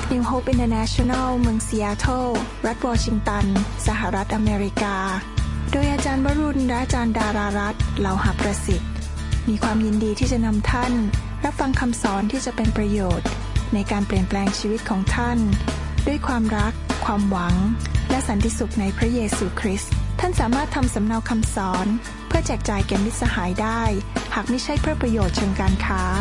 New Hope International เมืองซีแอตเทิลรัฐวอชิงตันสหรัฐอเมริกาโดยอาจารย์วรุณและอาจารย์ดารารัตน์เหล่าหประสิทธิ์มีความยินดีที่จะนำท่านรับฟังคำสอนที่จะเป็นประโยชน์ในการเปลี่ยนแปลงชีวิตของท่านด้วยความรักความหวังและสันติสุขในพระเยซูคริสต์ท่านสามารถทำสำเนาคำสอนเพื่อแจกจ่ายแก่มิตรสหายได้หากไม่ใช่เพื่อประโยชน์เชิงการค้า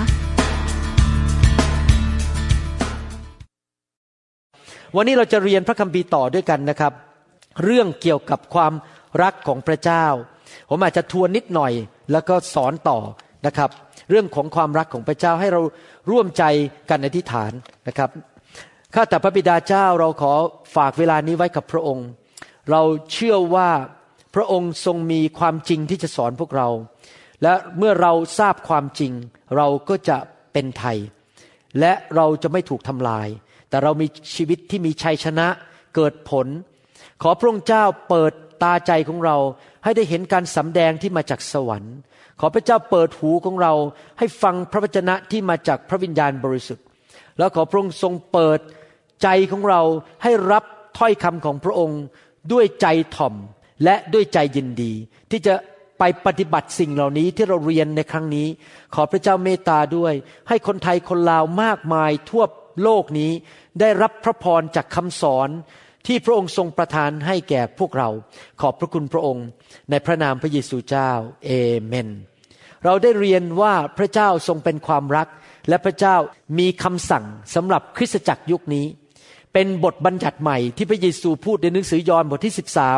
วันนี้เราจะเรียนพระคัมภีร์ต่อด้วยกันนะครับเรื่องเกี่ยวกับความรักของพระเจ้าผมอาจจะทวนนิดหน่อยแล้วก็สอนต่อนะครับเรื่องของความรักของพระเจ้าให้เราร่วมใจกันอธิษฐานนะครับข้าแต่พระบิดาเจ้าเราขอฝากเวลานี้ไว้กับพระองค์เราเชื่อว่าพระองค์ทรงมีความจริงที่จะสอนพวกเราและเมื่อเราทราบความจริงเราก็จะเป็นไทยและเราจะไม่ถูกทำลายแต่เรามีชีวิตที่มีชัยชนะเกิดผลขอพระองค์เจ้าเปิดตาใจของเราให้ได้เห็นการสำแดงที่มาจากสวรรค์ขอพระเจ้าเปิดหูของเราให้ฟังพระวจนะที่มาจากพระวิญญาณบริสุทธิ์แล้วขอพระองค์ทรงเปิดใจของเราให้รับถ้อยคำของพระองค์ด้วยใจถ่อมและด้วยใจยินดีที่จะไปปฏิบัติสิ่งเหล่านี้ที่เราเรียนในครั้งนี้ขอพระเจ้าเมตตาด้วยให้คนไทยคนลาวมากมายทั่วโลกนี้ได้รับพระพรจากคำสอนที่พระองค์ทรงประทานให้แก่พวกเราขอบพระคุณพระองค์ในพระนามพระเยซูเจ้าเอเมนเราได้เรียนว่าพระเจ้าทรงเป็นความรักและพระเจ้ามีคำสั่งสำหรับคริสตจักรยุคนี้เป็นบทบัญญัติใหม่ที่พระเยซูพูดในหนังสือยอห์นบทที่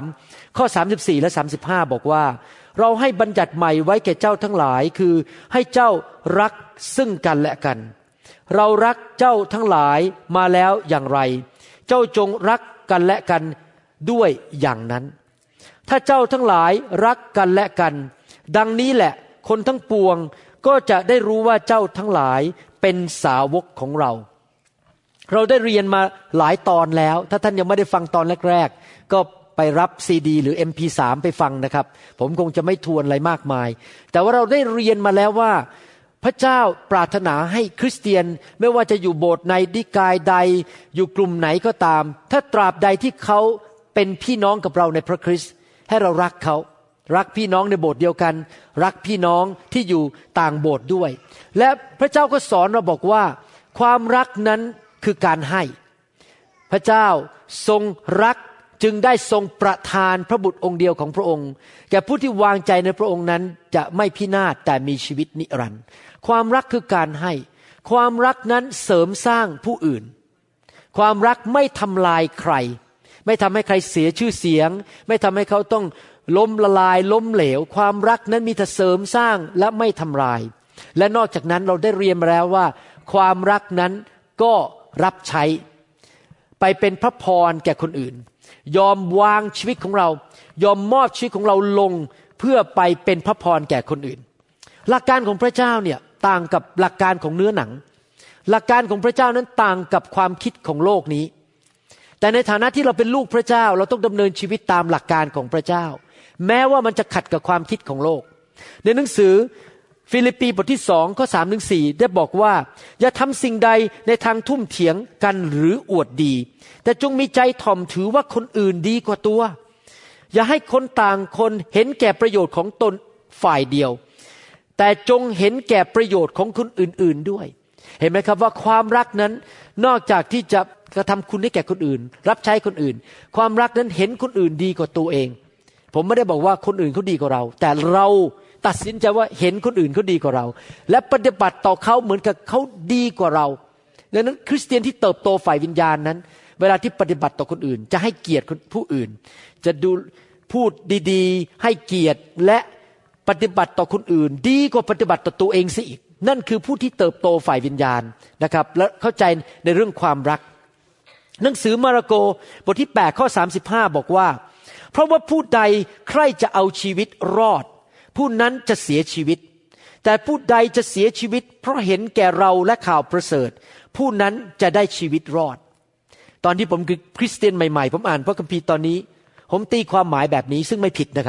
13ข้อ34และ35บอกว่าเราให้บัญญัติใหม่ไว้แก่เจ้าทั้งหลายคือให้เจ้ารักซึ่งกันและกันเรารักเจ้าทั้งหลายมาแล้วอย่างไรเจ้าจงรักกันและกันด้วยอย่างนั้นถ้าเจ้าทั้งหลายรักกันและกันดังนี้แหละคนทั้งปวงก็จะได้รู้ว่าเจ้าทั้งหลายเป็นสาวกของเราเราได้เรียนมาหลายตอนแล้วถ้าท่านยังไม่ได้ฟังตอนแรกๆก็ไปรับซีดีหรือ MP3 ไปฟังนะครับผมคงจะไม่ทวนอะไรมากมายแต่ว่าเราได้เรียนมาแล้วว่าพระเจ้าปรารถนาให้คริสเตียนไม่ว่าจะอยู่โบสถ์ในนิกายใดอยู่กลุ่มไหนก็ตามถ้าตราบใดที่เขาเป็นพี่น้องกับเราในพระคริสต์ให้เรารักเขารักพี่น้องในโบสถ์เดียวกันรักพี่น้องที่อยู่ต่างโบสถ์ด้วยและพระเจ้าก็สอนเราบอกว่าความรักนั้นคือการให้พระเจ้าทรงรักจึงได้ทรงประทานพระบุตรองค์เดียวของพระองค์แก่ผู้ที่วางใจในพระองค์นั้นจะไม่พินาศแต่มีชีวิตนิรันดร์ความรักคือการให้ความรักนั้นเสริมสร้างผู้อื่นความรักไม่ทำลายใครไม่ทำให้ใครเสียชื่อเสียงไม่ทำให้เขาต้องล้มละลายล้มเหลวความรักนั้นมีแต่เสริมสร้างและไม่ทำลายและนอกจากนั้นเราได้เรียนมาแล้วว่าความรักนั้นก็รับใช้ไปเป็นพระพรแก่คนอื่นยอมวางชีวิตของเรายอมมอบชีวิตของเราลงเพื่อไปเป็นพระพรแก่คนอื่นหลักการของพระเจ้าเนี่ยต่างกับหลักการของเนื้อหนังหลักการของพระเจ้านั้นต่างกับความคิดของโลกนี้แต่ในฐานะที่เราเป็นลูกพระเจ้าเราต้องดำเนินชีวิตตามหลักการของพระเจ้าแม้ว่ามันจะขัดกับความคิดของโลกในหนังสือฟิลิปปีบทที่2ข้อ3ถึง4ได้บอกว่าอย่าทำสิ่งใดในทางทุ่มเถียงกันหรืออวดดีแต่จงมีใจถ่อมถือว่าคนอื่นดีกว่าตัวอย่าให้คนต่างคนเห็นแก่ประโยชน์ของตนฝ่ายเดียวแต่จงเห็นแก่ประโยชน์ของคนอื่นๆด้วยเห็นไหมครับว่าความรักนั้นนอกจากที่จะกระทำคุณให้แก่คนอื่นรับใช้คนอื่นความรักนั้นเห็นคนอื่นดีกว่าตัวเองผมไม่ได้บอกว่าคนอื่นเขาดีกว่าเราแต่เราตัดสินใจว่าเห็นคนอื่นเขาดีกว่าเราและปฏิบัติต่อเขาเหมือนกับเขาดีกว่าเราดังนั้นคริสเตียนที่เติบโตฝ่ายวิญญาณนั้นเวลาที่ปฏิบัติต่อคนอื่นจะให้เกียรติผู้อื่นจะดูพูดดีๆให้เกียรติและปฏิบัติต่อคนอื่นดีกว่าปฏิบัติต่อตัวเองซะอีกนั่นคือผู้ที่เติบโตฝ่ายวิญญาณนะครับและเข้าใจในเรื่องความรักหนังสือมาระโกบทที่8ข้อ35บอกว่าเพราะว่าผู้ใดใคร่จะเอาชีวิตรอดผู้นั้นจะเสียชีวิตแต่ผู้ใดจะเสียชีวิตเพราะเห็นแก่เราและข่าวประเสริฐผู้นั้นจะได้ชีวิตรอดตอนที่ผมคือคริสเตียนใหม่ๆผมอ่านพระคัมภีร์ตอนนี้ผมตีความหมายแบบนี้ซึ่งไม่ผิดนะครับ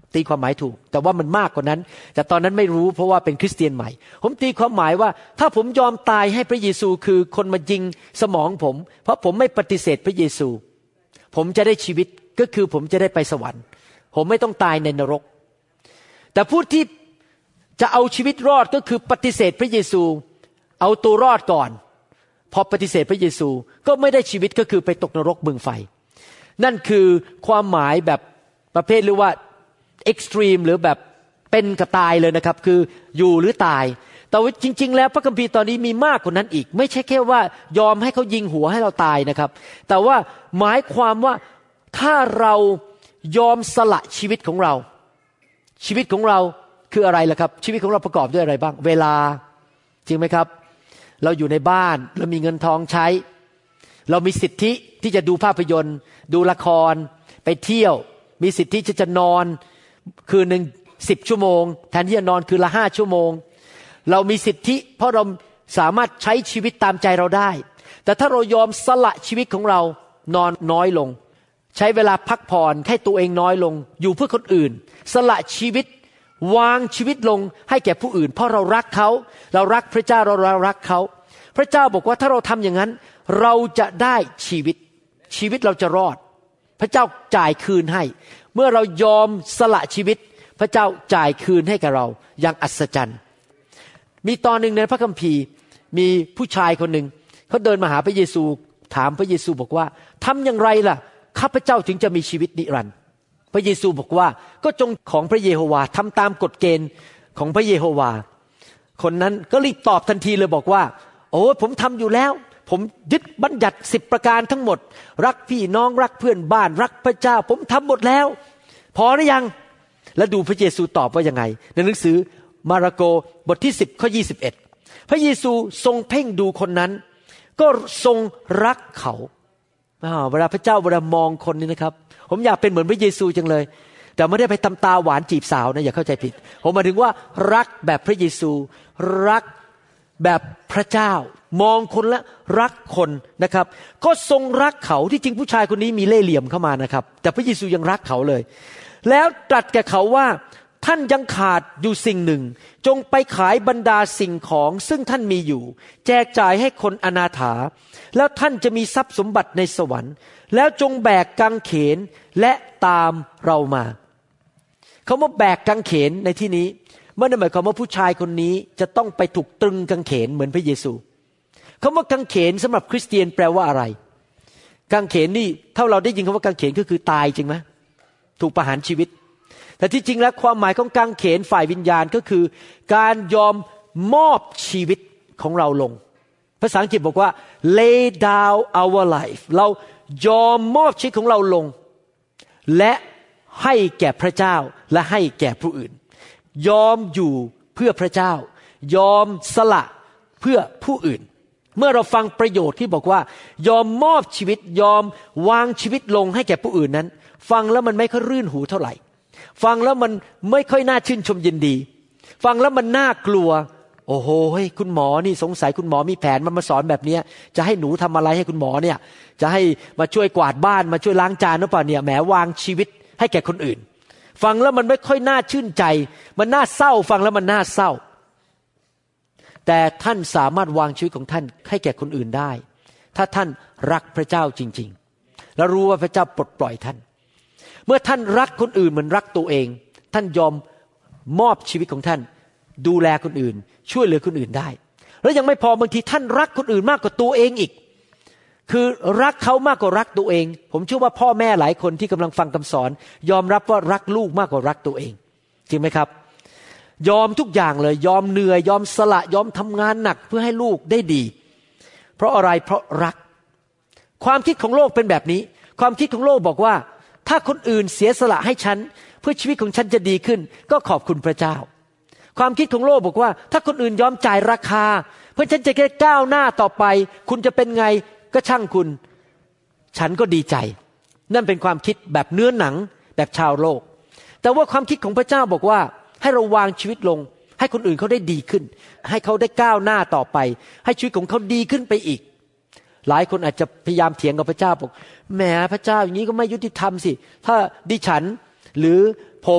ตีความหมายถูกแต่ว่ามันมากกว่านั้นแต่ตอนนั้นไม่รู้เพราะว่าเป็นคริสเตียนใหม่ผมตีความหมายว่าถ้าผมยอมตายให้พระเยซูคือคนมายิงสมองผมเพราะผมไม่ปฏิเสธพระเยซูผมจะได้ชีวิตก็คือผมจะได้ไปสวรรค์ผมไม่ต้องตายในนรกแต่ผู้ที่จะเอาชีวิตรอดก็คือปฏิเสธพระเยซูเอาตัวรอดก่อนพอปฏิเสธพระเยซูก็ไม่ได้ชีวิตก็คือไปตกนรกบึงไฟนั่นคือความหมายแบบประเภทหรือว่าเอ็กซ์ตรีมหรือแบบเป็นกับตายเลยนะครับคืออยู่หรือตายแต่ว่าจริงๆแล้วพระคัมภีร์ตอนนี้มีมากกว่านั้นอีกไม่ใช่แค่ว่ายอมให้เขายิงหัวให้เราตายนะครับแต่ว่าหมายความว่าถ้าเรายอมสละชีวิตของเราชีวิตของเราคืออะไรล่ะครับชีวิตของเราประกอบด้วยอะไรบ้างเวลาจริงไหมครับเราอยู่ในบ้านเรามีเงินทองใช้เรามีสิทธิที่จะดูภาพยนตร์ดูละครไปเที่ยวมีสิทธิที่จะนอนคืนนึง10 ชั่วโมงแทนที่จะนอนคืนละ5 ชั่วโมงเรามีสิทธิเพราะเราสามารถใช้ชีวิตตามใจเราได้แต่ถ้าเรายอมสละชีวิตของเรานอนน้อยลงใช้เวลาพักผ่อนให้ตัวเองน้อยลงอยู่เพื่อคนอื่นสละชีวิตวางชีวิตลงให้แก่ผู้อื่นเพราะเรารักเขาเรารักพระเจ้าเรารักเขาพระเจ้าบอกว่าถ้าเราทำอย่างนั้นเราจะได้ชีวิตเราจะรอดพระเจ้าจ่ายคืนให้เมื่อเรายอมสละชีวิตพระเจ้าจ่ายคืนให้กับเราอย่างอัศจรรย์มีตอนหนึ่งในพระคัมภีร์มีผู้ชายคนหนึ่งเขาเดินมาหาพระเยซูถามพระเยซูบอกว่าทำอย่างไรล่ะข้าพเจ้าถึงจะมีชีวิตนิรันดร์พระเยซูบอกว่าก็จงของพระเยโฮวาทำตามกฎเกณฑ์ของพระเยโฮวาคนนั้นก็รีบตอบทันทีเลยบอกว่าโอ้ผมทำอยู่แล้วผมยึดบัญญัติ10 ประการทั้งหมดรักพี่น้องรักเพื่อนบ้านรักพระเจ้าผมทำหมดแล้วพอหรือยังแล้วดูพระเยซูตอบว่ายังไงในหนังสือมาระโกบทที่10 ข้อ 21พระเยซูทรงเพ่งดูคนนั้นก็ทรงรักเขาเวลาพระเจ้าเวลามองคนนี้นะครับผมอยากเป็นเหมือนพระเยซูจังเลยแต่ไม่ได้ไปทำตาหวานจีบสาวนะอย่าเข้าใจผิดผมหมายถึงว่ารักแบบพระเยซูรักแบบพระเจ้ามองคนและรักคนนะครับก็ทรงรักเขาที่จริงผู้ชายคนนี้มีเล่ห์เหลี่ยมเข้ามานะครับแต่พระเยซูยังรักเขาเลยแล้วตรัสแก่เขาว่าท่านยังขาดอยู่สิ่งหนึ่งจงไปขายบรรดาสิ่งของซึ่งท่านมีอยู่แจกจ่ายให้คนอนาถาแล้วท่านจะมีทรัพย์สมบัติในสวรรค์แล้วจงแบกกางเขนและตามเรามาคำว่าแบกกางเขนในที่นี้ไม่ได้หมายความว่าผู้ชายคนนี้จะต้องไปถูกตรึงกางเขนเหมือนพระเยซูคำว่ากางเขนสำหรับคริสเตียนแปลว่าอะไรกางเขนนี่ถ้าเราได้ยินคำว่ากางเขนก็คือตายจริงไหมถูกประหารชีวิตแต่ที่จริงแล้วความหมายของกางเขนฝ่ายวิญญาณก็คือการยอมมอบชีวิตของเราลงภาษาอังกฤษบอกว่า lay down our life เรายอมมอบชีวิตของเราลงและให้แก่พระเจ้าและให้แก่ผู้อื่นยอมอยู่เพื่อพระเจ้ายอมสละเพื่อผู้อื่นเมื่อเราฟังประโยชน์ที่บอกว่ายอมมอบชีวิตยอมวางชีวิตลงให้แก่ผู้อื่นนั้นฟังแล้วมันไม่ค่อยรื่นหูเท่าไหร่ฟังแล้วมันไม่ค่อยน่าชื่นชมยินดีฟังแล้วมันน่ากลัวโอ้โหคุณหมอนี่สงสัยคุณหมอมีแผนมันมาสอนแบบนี้จะให้หนูทำอะไรให้คุณหมอเนี่ยจะให้มาช่วยกวาดบ้านมาช่วยล้างจานหรือเปล่าเนี่ยแหมวางชีวิตให้แก่คนอื่นฟังแล้วมันไม่ค่อยน่าชื่นใจมันน่าเศร้าฟังแล้วมันน่าเศร้าแต่ท่านสามารถวางชีวิตของท่านให้แก่คนอื่นได้ถ้าท่านรักพระเจ้าจริงๆและรู้ว่าพระเจ้าปลดปล่อยท่านเมื่อท่านรักคนอื่นเหมือนรักตัวเองท่านยอมมอบชีวิตของท่านดูแลคนอื่นช่วยเหลือคนอื่นได้แล้วยังไม่พอบางทีท่านรักคนอื่นมากกว่าตัวเองอีกคือรักเขามากกว่ารักตัวเองผมเชื่อว่าพ่อแม่หลายคนที่กำลังฟังคำสอนยอมรับว่ารักลูกมากกว่ารักตัวเองจริงไหมครับยอมทุกอย่างเลยยอมเหนื่อยยอมสละยอมทำงานหนักเพื่อให้ลูกได้ดีเพราะอะไรเพราะรักความคิดของโลกเป็นแบบนี้ความคิดของโลกบอกว่าถ้าคนอื่นเสียสละให้ฉันเพื่อชีวิตของฉันจะดีขึ้นก็ขอบคุณพระเจ้าความคิดของโลกบอกว่าถ้าคนอื่นยอมจ่ายราคาเพื่อฉันจะได้ก้าวหน้าต่อไปคุณจะเป็นไงก็ช่างคุณฉันก็ดีใจนั่นเป็นความคิดแบบเนื้อหนังแบบชาวโลกแต่ว่าความคิดของพระเจ้าบอกว่าให้เราวางชีวิตลงให้คนอื่นเขาได้ดีขึ้นให้เขาได้ก้าวหน้าต่อไปให้ชีวิตของเขาดีขึ้นไปอีกหลายคนอาจจะพยายามเถียงกับพระเจ้าบอกแหมพระเจ้าอย่างนี้ก็ไม่ยุติธรรมสิถ้าดิฉันหรือผม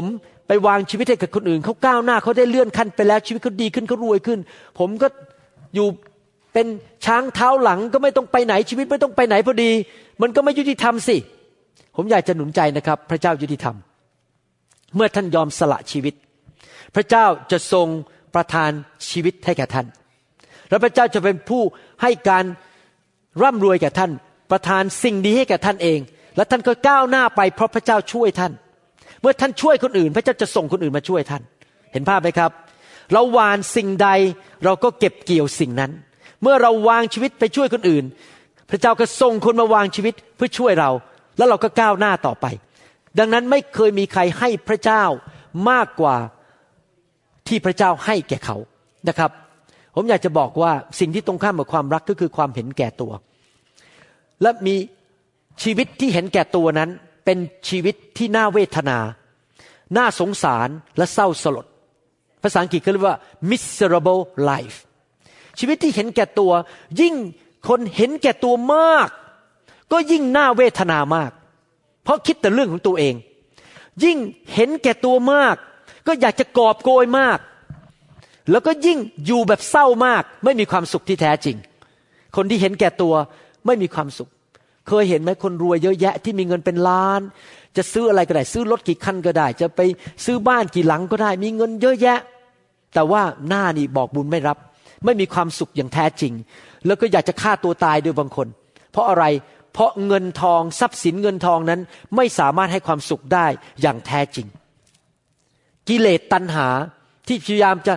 ไปวางชีวิตให้กับคนอื่นเขาก้าวหน้าเขาได้เลื่อนขั้นไปแล้วชีวิตเขาดีขึ้นเขารวยขึ้นผมก็อยู่เป็นช้างเท้าหลังก็ไม่ต้องไปไหนชีวิตไม่ต้องไปไหนพอดีมันก็ไม่ยุติธรรมสิผมอยากจะหนุนใจนะครับพระเจ้ายุติธรรมเมื่อท่านยอมสละชีวิตพระเจ้าจะทรงประทานชีวิตให้แก่ท่านและพระเจ้าจะเป็นผู้ให้การร่ำรวยแก่ท่านประทานสิ่งดีให้แก่ท่านเองและท่านก็ก้าวหน้าไปเพราะพระเจ้าช่วยท่านเมื่อท่านช่วยคนอื่นพระเจ้าจะส่งคนอื่นมาช่วยท่านเห็นภาพไหมครับเราหว่านสิ่งใดเราก็เก็บเกี่ยวสิ่งนั้นเมื่อเราวางชีวิตไปช่วยคนอื่นพระเจ้าก็ส่งคนมาวางชีวิตเพื่อช่วยเราแล้วเราก็ก้าวหน้าต่อไปดังนั้นไม่เคยมีใครให้พระเจ้ามากกว่าที่พระเจ้าให้แก่เขานะครับผมอยากจะบอกว่าสิ่งที่ตรงข้ามกับความรักก็คือความเห็นแก่ตัวและมีชีวิตที่เห็นแก่ตัวนั้นเป็นชีวิตที่น่าเวทนาน่าสงสารและเศร้าสลดภาษาอังกฤษเขาเรียกว่า miserable life ชีวิตที่เห็นแก่ตัวยิ่งคนเห็นแก่ตัวมากก็ยิ่งน่าเวทนามากเพราะคิดแต่เรื่องของตัวเองยิ่งเห็นแก่ตัวมากก็อยากจะกอบโกยมากแล้วก็ยิ่งอยู่แบบเศร้ามากไม่มีความสุขที่แท้จริงคนที่เห็นแก่ตัวไม่มีความสุขเคยเห็นไหมคนรวยเยอะแยะที่มีเงินเป็นล้านจะซื้ออะไรก็ได้ซื้อรถกี่คันก็ได้จะไปซื้อบ้านกี่หลังก็ได้มีเงินเยอะแยะแต่ว่าหน้านี่บอกบุญไม่รับไม่มีความสุขอย่างแท้จริงแล้วก็อยากจะฆ่าตัวตายด้วยบางคนเพราะอะไรเพราะเงินทองทรัพย์สินเงินทองนั้นไม่สามารถให้ความสุขได้อย่างแท้จริงกิเลสตัณหาที่พยายามจะ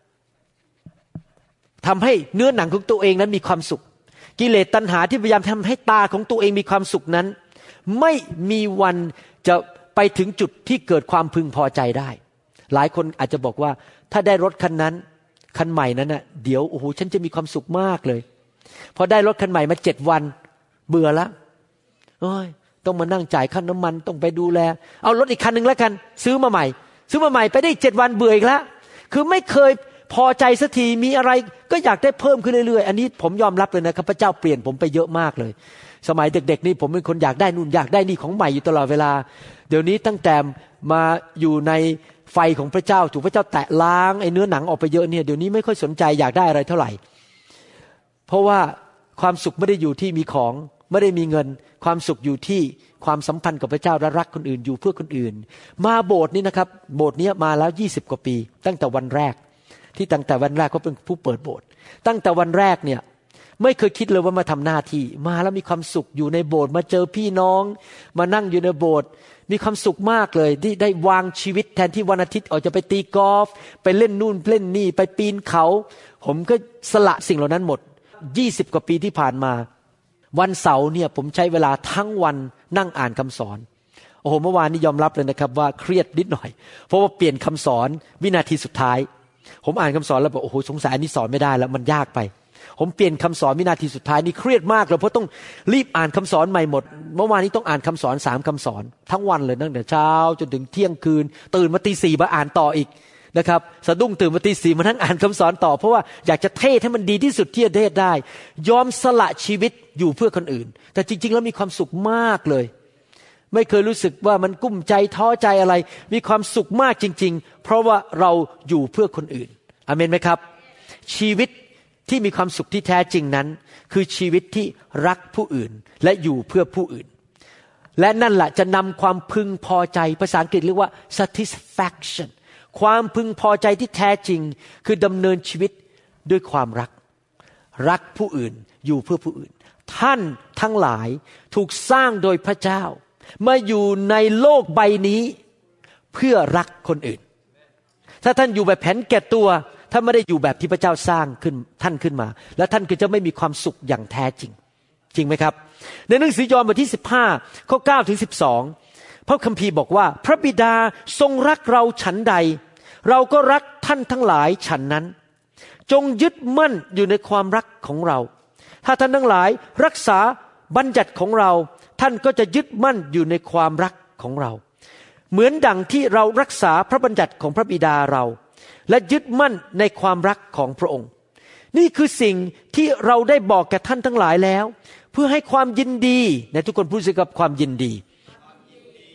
ทำให้เนื้อหนังของตัวเองนั้นมีความสุขกิเลสตัณหาที่พยายามทำให้ตาของตัวเองมีความสุขนั้นไม่มีวันจะไปถึงจุดที่เกิดความพึงพอใจได้หลายคนอาจจะบอกว่าถ้าได้รถคันนั้นคันใหม่นั้นน่ะเดี๋ยวโอ้โหฉันจะมีความสุขมากเลยพอได้รถคันใหม่มา7 วันเบื่อละโอ้ยต้องมานั่งจ่ายค่าน้ำมันต้องไปดูแลเอารถอีกคันนึงแล้วกันซื้อมาใหม่ไปได้7 วันเบื่ออีกแล้วคือไม่เคยพอใจสักทีมีอะไรก็อยากได้เพิ่มขึ้นเรื่อยๆอันนี้ผมยอมรับเลยนะครับพระเจ้าเปลี่ยนผมไปเยอะมากเลยสมัยเด็กๆนี่ผมเป็นคนอยากได้นู่นอยากได้นี่ของใหม่อยู่ตลอดเวลาเดี๋ยวนี้ตั้งแต่มาอยู่ในไฟของพระเจ้าถูกพระเจ้าแตะล้างไอ้เนื้อหนังออกไปเยอะเนี่ยเดี๋ยวนี้ไม่ค่อยสนใจอยากได้อะไรเท่าไหร่เพราะว่าความสุขไม่ได้อยู่ที่มีของไม่ได้มีเงินความสุขอยู่ที่ความสัมพันธ์กับพระเจ้าและรักคนอื่นอยู่เพื่อคนอื่นมาโบสถ์นี่นะครับโบสถ์นี้มาแล้ว20 กว่าปีตั้งแต่วันแรกเขาเป็นผู้เปิดโบสถ์ตั้งแต่วันแรกเนี่ยไม่เคยคิดเลยว่ามาทำหน้าที่มาแล้วมีความสุขอยู่ในโบสถ์มาเจอพี่น้องมานั่งอยู่ในโบสถ์มีความสุขมากเลยที่ได้วางชีวิตแทนที่วันอาทิตย์ออกจะไปตีกอล์ฟไปเล่นนู่นเล่นนี่ไปปีนเขาผมก็สละสิ่งเหล่านั้นหมด20 กว่าปีที่ผ่านมาวันเสาร์เนี่ยผมใช้เวลาทั้งวันนั่งอ่านคำสอนโอ้โหเมื่อวานนี้ยอมรับเลยนะครับว่าเครียดนิดหน่อยเพราะว่าเปลี่ยนคำสอนวินาทีสุดท้ายผมอ่านคำสอนแล้วบอกโอ้โหสงสัยอันนี้สอนไม่ได้แล้วมันยากไปผมเปลี่ยนคำสอนวินาทีสุดท้ายนี่เครียดมากเลยเพราะต้องรีบอ่านคำสอนใหม่หมดเมื่อวานนี้ต้องอ่านคำสอน3 คำสอนทั้งวันเลยตั้งแต่เช้าจนถึงเที่ยงคืนตื่นมาตี 4มาอ่านต่ออีกนะครับสะดุ้งตื่นมาตี 4มานั่งอ่านคำสอนต่อเพราะว่าอยากจะเทศให้มันดีที่สุดที่จะเทศได้ยอมสละชีวิตอยู่เพื่อคนอื่นแต่จริงๆแล้วมีความสุขมากเลยไม่เคยรู้สึกว่ามันกุ้มใจท้อใจอะไรมีความสุขมากจริงๆเพราะว่าเราอยู่เพื่อคนอื่นอาเมนไหมครับชีวิตที่มีความสุขที่แท้จริงนั้นคือชีวิตที่รักผู้อื่นและอยู่เพื่อผู้อื่นและนั่นแหละจะนำความพึงพอใจภาษาอังกฤษเรียกว่า satisfaction ความพึงพอใจที่แท้จริงคือดำเนินชีวิตด้วยความรักผู้อื่นอยู่เพื่อผู้อื่นท่านทั้งหลายถูกสร้างโดยพระเจ้ามาอยู่ในโลกใบนี้เพื่อรักคนอื่นถ้าท่านอยู่แบบแผนแก่ตัวท่านไม่ได้อยู่แบบที่พระเจ้าสร้างขึ้นท่านขึ้นมาและท่านก็จะไม่มีความสุขอย่างแท้จริงจริงไหมครับในหนังสือยอห์นบทที่15ข้อ9ถึง12พระคัมภีร์บอกว่าพระบิดาทรงรักเราฉันใดเราก็รักท่านทั้งหลายฉันนั้นจงยึดมั่นอยู่ในความรักของเราถ้าท่านทั้งหลายรักษาบัญญัติของเราท่านก็จะยึดมั่นอยู่ในความรักของเราเหมือนดังที่เรารักษาพระบัญญัติของพระบิดาเราและยึดมั่นในความรักของพระองค์นี่คือสิ่งที่เราได้บอกแก่ท่านทั้งหลายแล้วเพื่อให้ความยินดีในทุกคนพูดสิกับความยินดี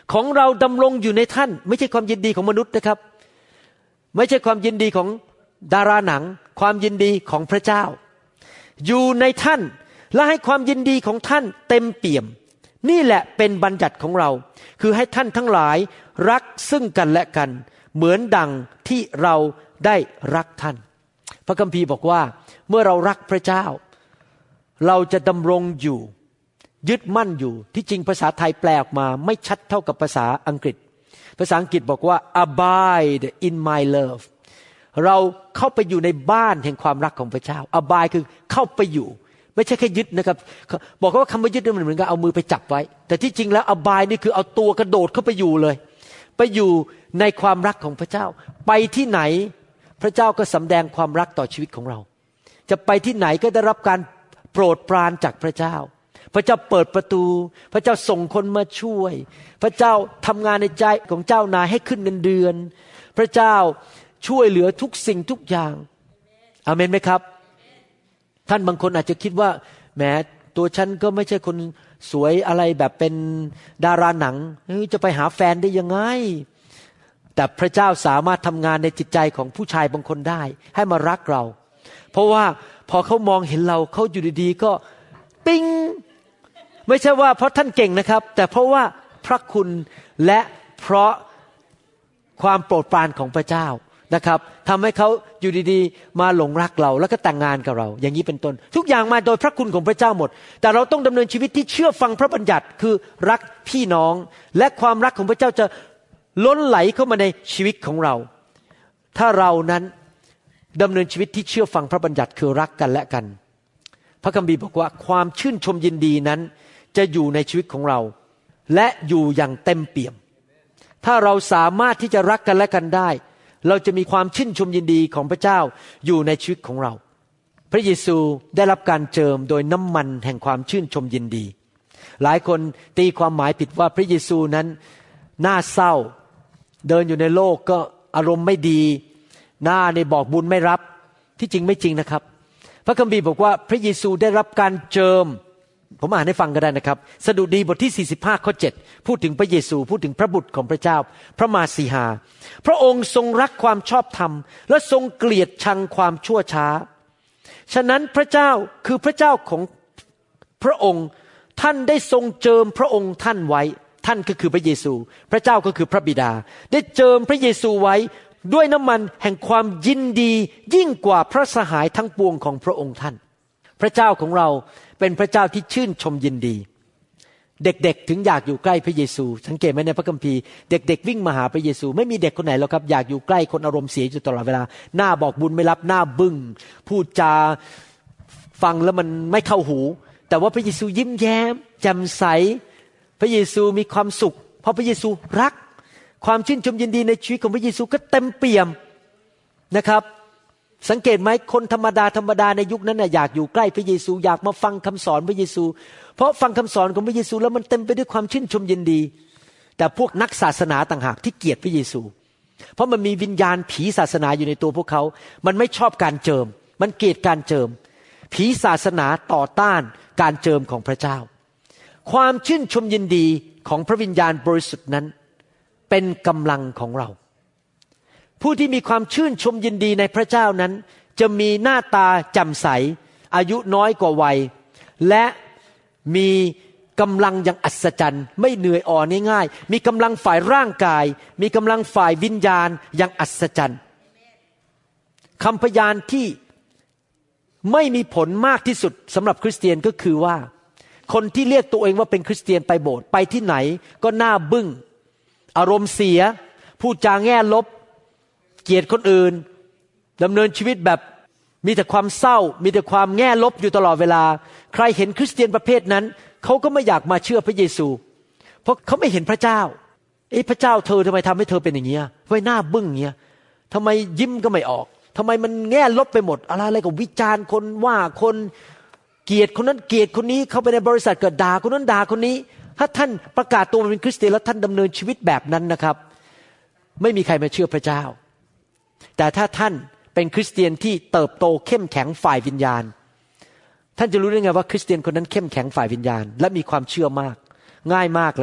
ของเราดำรงอยู่ในท่านไม่ใช่ความยินดีของมนุษย์นะครับไม่ใช่ความยินดีของดาราหนังความยินดีของพระเจ้าอยู่ในท่านและให้ความยินดีของท่านเต็มเปี่ยมนี่แหละเป็นบัญญัติของเราคือให้ท่านทั้งหลายรักซึ่งกันและกันเหมือนดังที่เราได้รักท่านพระคัมภีร์บอกว่าเมื่อเรารักพระเจ้าเราจะดำรงอยู่ยึดมั่นอยู่ที่จริงภาษาไทยแปลออกมาไม่ชัดเท่ากับภาษาอังกฤษภาษาอังกฤษบอกว่า abide in my love เราเข้าไปอยู่ในบ้านแห่งความรักของพระเจ้า abide คือเข้าไปอยู่ไม่ใช่แค่ยึดนะครับบอกว่าคำว่ายึดมันเหมือนกับเอามือไปจับไว้แต่ที่จริงแล้ว abide นี่คือเอาตัวกระโดดเข้าไปอยู่เลยไปอยู่ในความรักของพระเจ้าไปที่ไหนพระเจ้าก็สำแดงความรักต่อชีวิตของเราจะไปที่ไหนก็ได้รับการโปรดปรานจากพระเจ้าพระเจ้าเปิดประตูพระเจ้าส่งคนมาช่วยพระเจ้าทำงานในใจของเจ้านายให้ขึ้นเงินเดือนพระเจ้าช่วยเหลือทุกสิ่งทุกอย่างอาเมนไหมครับท่านบางคนอาจจะคิดว่าแหมตัวฉันก็ไม่ใช่คนสวยอะไรแบบเป็นดาราหนังจะไปหาแฟนได้ยังไงแต่พระเจ้าสามารถทำงานในจิตใจของผู้ชายบางคนได้ให้มารักเราเพราะว่าพอเขามองเห็นเราเขาอยู่ดีๆก็ปิ๊งไม่ใช่ว่าเพราะท่านเก่งนะครับแต่เพราะว่าพระคุณและเพราะความโปรดปรานของพระเจ้านะครับทำให้เขาอยู่ดีๆมาหลงรักเราแล้วก็แต่งงานกับเราอย่างนี้เป็นต้นทุกอย่างมาโดยพระคุณของพระเจ้าหมดแต่เราต้องดำเนินชีวิตที่เชื่อฟังพระบัญญัติคือรักพี่น้องและความรักของพระเจ้าจะล้นไหลเข้ามาในชีวิตของเราถ้าเรานั้นดำเนินชีวิตที่เชื่อฟังพระบัญญัติคือรักกันและกันพระคัมภีร์บอกว่าความชื่นชมยินดีนั้นจะอยู่ในชีวิตของเราและอยู่อย่างเต็มเปี่ยมถ้าเราสามารถที่จะรักกันและกันได้เราจะมีความชื่นชมยินดีของพระเจ้าอยู่ในชีวิตของเราพระเยซูได้รับการเจิมโดยน้ำมันแห่งความชื่นชมยินดีหลายคนตีความหมายผิดว่าพระเยซูนั้นน่าเศร้าเดินอยู่ในโลกก็อารมณ์ไม่ดีหน้าในบอกบุญไม่รับที่จริงไม่จริงนะครับพระคัมภีร์บอกว่าพระเยซูได้รับการเจิมผมอ่านให้ฟังก็ได้นะครับสดุดีบทที่45ข้อ7พูดถึงพระเยซูพูดถึงพระบุตรของพระเจ้าพระมาสีหาพระองค์ทรงรักความชอบธรรมและทรงเกลียดชังความชั่วช้าฉะนั้นพระเจ้าคือพระเจ้าของพระองค์ท่านได้ทรงเจิมพระองค์ท่านไว้ท่านก็คือพระเยซูพระเจ้าก็คือพระบิดาได้เจิมพระเยซูไว้ด้วยน้ำมันแห่งความยินดียิ่งกว่าพระสหายทั้งปวงของพระองค์ท่านพระเจ้าของเราเป็นพระเจ้าที่ชื่นชมยินดีเด็กๆถึงอยากอยู่ใกล้พระเยซูสังเกตไหมในพระคัมภีร์เด็กๆวิ่งมาหาพระเยซูไม่มีเด็กคนไหนหรอกครับอยากอยู่ใกล้คนอารมณ์เสียอยู่ตลอดเวลาหน้าบอกบุญไม่รับหน้าบึ้งพูดจาฟังแล้วมันไม่เข้าหูแต่ว่าพระเยซูยิ้มแย้มแจ่มใสพระเยซูมีความสุขเพราะพระเยซูรักความชื่นชมยินดีในชีวิตของพระเยซูก็เต็มเปี่ยมนะครับสังเกตไหมคนธรรมดาในยุคนั้นน่ะอยากอยู่ใกล้พระเยซูอยากมาฟังคำสอนพระเยซูเพราะฟังคำสอนของพระเยซูแล้วมันเต็มไปด้วยความชื่นชมยินดีแต่พวกนักศาสนาต่างหากที่เกลียดพระเยซูเพราะมันมีวิญญาณผีศาสนาอยู่ในตัวพวกเขามันไม่ชอบการเจิมมันเกลียดการเจิมผีศาสนาต่อต้านการเจิมของพระเจ้าความชื่นชมยินดีของพระวิญญาณบริสุทธิ์นั้นเป็นกำลังของเราผู้ที่มีความชื่นชมยินดีในพระเจ้านั้นจะมีหน้าตาแจ่มใสอายุน้อยกว่าวัยและมีกำลังอย่างอัศจรรย์ไม่เหนื่อยอ่อนง่ายๆมีกำลังฝ่ายร่างกายมีกำลังฝ่ายวิญญาณอย่างอัศจรรย์คำพยานที่ไม่มีผลมากที่สุดสำหรับคริสเตียนก็คือว่าคนที่เรียกตัวเองว่าเป็นคริสเตียนไปโบสถ์ไปที่ไหนก็หน้าบึ้งอารมณ์เสียพูดจาแง่ลบเกลียดคนอื่นดำเนินชีวิตแบบมีแต่ความเศร้ามีแต่ความแง่ลบอยู่ตลอดเวลาใครเห็นคริสเตียนประเภทนั้นเขาก็ไม่อยากมาเชื่อพระเยซูเพราะเขาไม่เห็นพระเจ้าพระเจ้าเธอทำไมทำให้เธอเป็นอย่างนี้ทำไมหน้าบึ้งอย่างนี้ทำไมยิ้มก็ไม่ออกทำไมมันแง่ลบไปหมดอะไรก็วิจารณ์คนว่าคนเกลียดคนนั้นเกลียดคนนี้เข้าไปในบริษัทก็ด่าคนนั้นด่าคนนี้ถ้าท่านประกาศตัวเป็นคริสเตียนแล้วท่านดำเนินชีวิตแบบนั้นนะครับไม่มีใครมาเชื่อพระเจ้าแต่ถ้าท่านเป็นคริสเตียนที่เติบโตเข้มแข็งฝ่ายวิญญาณท่านจะรู้ได้ไงว่าคริสเตียนคนนั้นเข้มแข็งฝ่ายวิญญาณและมีความเชื่อมากง่ายมากเลย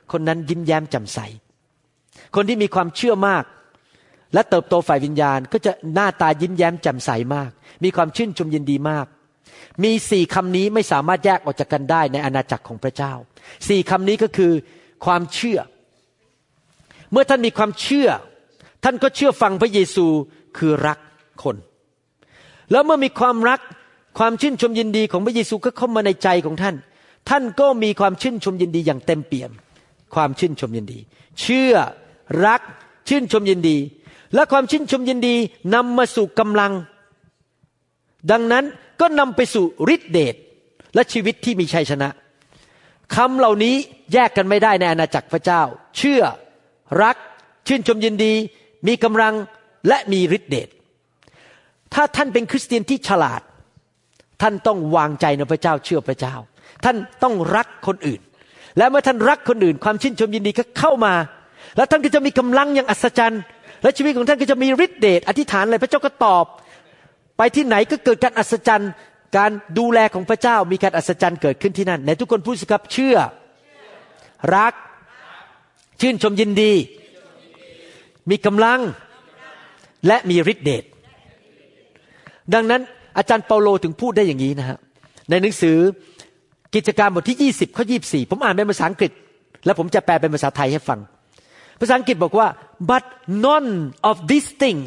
คนนั้นยิ้มแย้มแจ่มใสคนที่มีความเชื่อมากและเติบโตฝ่ายวิญญาณก็จะหน้าตายิ้มแย้มแจ่มใสมากมีความชื่นชมยินดีมากมี4 คำนี้ไม่สามารถแยกออกจากกันได้ในอาณาจักรของพระเจ้า4 คำนี้ก็คือความเชื่อเมื่อท่านมีความเชื่อท่านก็เชื่อฟังพระเยซูคือรักคนแล้วเมื่อมีความรักความชื่นชมยินดีของพระเยซูก็เข้ามาในใจของท่านท่านก็มีความชื่นชมยินดีอย่างเต็มเปี่ยมความชื่นชมยินดีเชื่อรักชื่นชมยินดีและความชื่นชมยินดีนำมาสู่กำลังดังนั้นก็นำไปสู่ฤทธิเดชและชีวิตที่มีชัยชนะคำเหล่านี้แยกกันไม่ได้ในอาณาจักรพระเจ้าเชื่อรักชื่นชมยินดีมีกำลังและมีฤทธิเดชถ้าท่านเป็นคริสเตียนที่ฉลาดท่านต้องวางใจในพระเจ้าเชื่อพระเจ้าท่านต้องรักคนอื่นและเมื่อท่านรักคนอื่นความชื่นชมยินดีก็เข้ามาแล้วท่านก็จะมีกำลังอย่างอัศจรรย์และชีวิตของท่านก็จะมีฤทธิเดชอธิษฐานอะไรพระเจ้าก็ตอบไปที่ไหนก็เกิดการอัศจรรย์การดูแลของพระเจ้ามีการอัศจรรย์เกิดขึ้นที่นั่นในทุกคนพูดสิครับเชื่อรักชื่นชมยินดีมีกำลังและมีฤทธิเดชดังนั้นอาจารย์เปาโลถึงพูดได้อย่างนี้นะฮะในหนังสือกิจการบทที่20ข้อ24ผมอ่านเป็นภาษาอังกฤษและผมจะแปลเป็นภาษาไทยให้ฟังภาษาอังกฤษบอกว่า but none of these things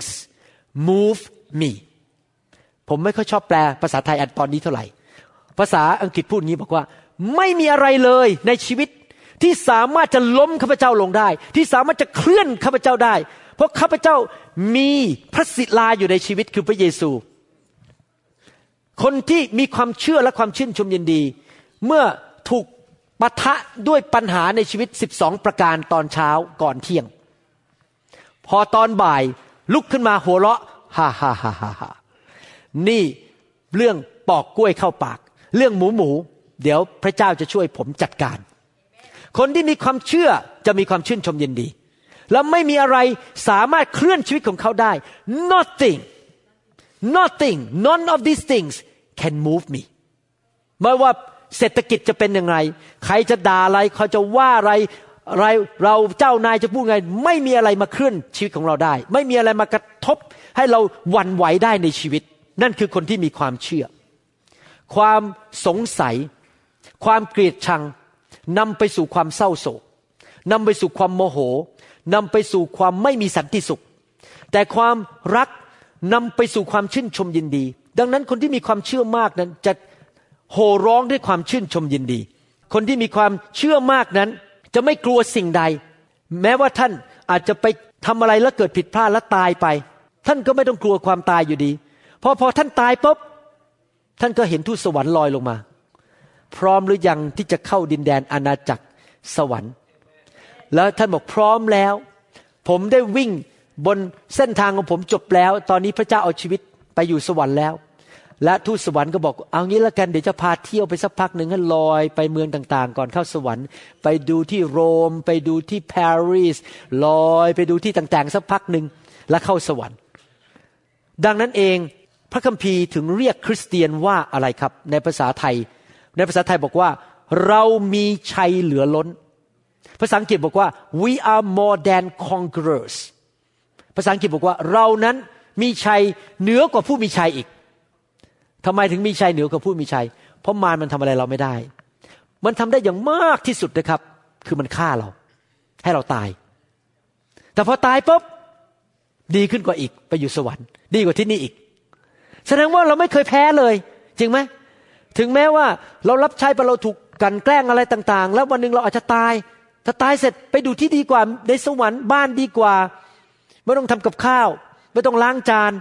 move me ผมไม่ค่อยชอบแปลภาษาไทยอันตอนนี้เท่าไหร่ภาษาอังกฤษพูดงี้บอกว่าไม่มีอะไรเลยในชีวิตที่สามารถจะล้มข้าพเจ้าลงได้ที่สามารถจะเคลื่อนข้าพเจ้าได้เพราะข้าพเจ้ามีพระศิลาอยู่ในชีวิตคือพระเยซูคนที่มีความเชื่อและความชื่นชมยินดีเมื่อถูกปะทะด้วยปัญหาในชีวิต12ประการตอนเช้าก่อนเที่ยงพอตอนบ่ายลุกขึ้นมาหัวเราะฮ่าฮ่าฮ่าฮ่านี่เรื่องปอกกล้วยเข้าปากเรื่องหมูเดี๋ยวพระเจ้าจะช่วยผมจัดการคนที่มีความเชื่อจะมีความชื่นชมยินดีแล้วไม่มีอะไรสามารถเคลื่อนชีวิตของเขาได้ nothing none of these things can move me ไม่ว่าเศรษฐกิจจะเป็นยังไงใครจะด่าอะไรเขาจะว่าอะไรเราเจ้านายจะพูดไงไม่มีอะไรมาเคลื่อนชีวิตของเราได้ไม่มีอะไรมากระทบให้เราหวั่นไหวได้ในชีวิตนั่นคือคนที่มีความเชื่อความสงสัยความเกลียดชังนำไปสู่ความเศร้าโศกนำไปสู่ความโมโหนำไปสู่ความไม่มีสันติสุขแต่ความรักนำไปสู่ความชื่นชมยินดีดังนั้นคนที่มีความเชื่อมากนั้นจะโห่ร้องด้วยความชื่นชมยินดีคนที่มีความเชื่อมากนั้นจะไม่กลัวสิ่งใดแม้ว่าท่านอาจจะไปทำอะไรแล้วเกิดผิดพลาดแล้วตายไปท่านก็ไม่ต้องกลัวความตายอยู่ดีเพราะพอท่านตายปุ๊บท่านก็เห็นทูตสวรรค์ลอยลงมาพร้อมหรือยังที่จะเข้าดินแดนอาณาจักรสวรรค์แล้วท่านบอกพร้อมแล้วผมได้วิ่งบนเส้นทางของผมจบแล้วตอนนี้พระเจ้าเอาชีวิตไปอยู่สวรรค์แล้วและทูตสวรรค์ก็บอกเอางี้ละกันเดี๋ยวจะพาเที่ยวไปสักพักหนึ่งให้ลอยไปเมืองต่างๆก่อนเข้าสวรรค์ไปดูที่โรมไปดูที่ปารีสลอยไปดูที่ต่างๆสักพักหนึ่งแล้วเข้าสวรรค์ดังนั้นเองพระคัมภีร์ถึงเรียกคริสเตียนว่าอะไรครับในภาษาไทยบอกว่าเรามีชัยเหลือล้นภาษาอังกฤษบอกว่า we are more than conquerors ภาษาอังกฤษบอกว่าเรานั้นมีชัยเหนือกว่าผู้มีชัยอีกทำไมถึงมีชัยเหนือกว่าผู้มีชัยเพราะมารมันทำอะไรเราไม่ได้มันทำได้อย่างมากที่สุดนะครับคือมันฆ่าเราให้เราตายแต่พอตายปุ๊บดีขึ้นกว่าอีกไปอยู่สวรรค์ดีกว่าที่นี่อีกแสดงว่าเราไม่เคยแพ้เลยจริงไหมถึงแม้ว่าเรารับใช้ไปเราถูกกลั่นแกล้งอะไรต่างๆแล้ววันหนึ่งเราอาจจะตายถ้าตายเสร็จไปดูที่ดีกว่าในสวรรค์บ้านดีกว่าไม่ต้องทำกับข้าวไม่ต้องล้างจาน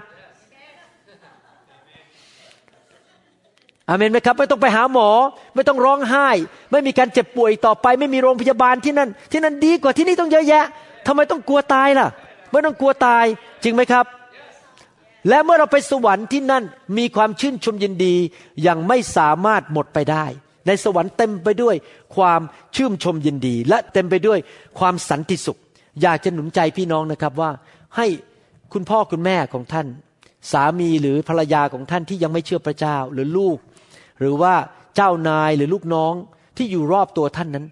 อาเมนไหมครับไม่ต้องไปหาหมอไม่ต้องร้องไห้ไม่มีการเจ็บป่วยต่อไปไม่มีโรงพยาบาลที่นั่นดีกว่าที่นี่ต้องเยอะแยะทำไมต้องกลัวตายล่ะไม่ต้องกลัวตายจริงไหมครับและเมื่อเราไปสวรรค์ที่นั่นมีความชื่นชมยินดีอย่างไม่สามารถหมดไปได้ในสวรรค์เต็มไปด้วยความชื่นชมยินดีและเต็มไปด้วยความสันติสุขอยากจะหนุนใจพี่น้องนะครับว่าให้คุณพ่อคุณแม่ของท่านสามีหรือภรรยาของท่านที่ยังไม่เชื่อพระเจ้าหรือลูกหรือว่าเจ้านายหรือลูกน้องที่อยู่รอบตัวท่านนั้น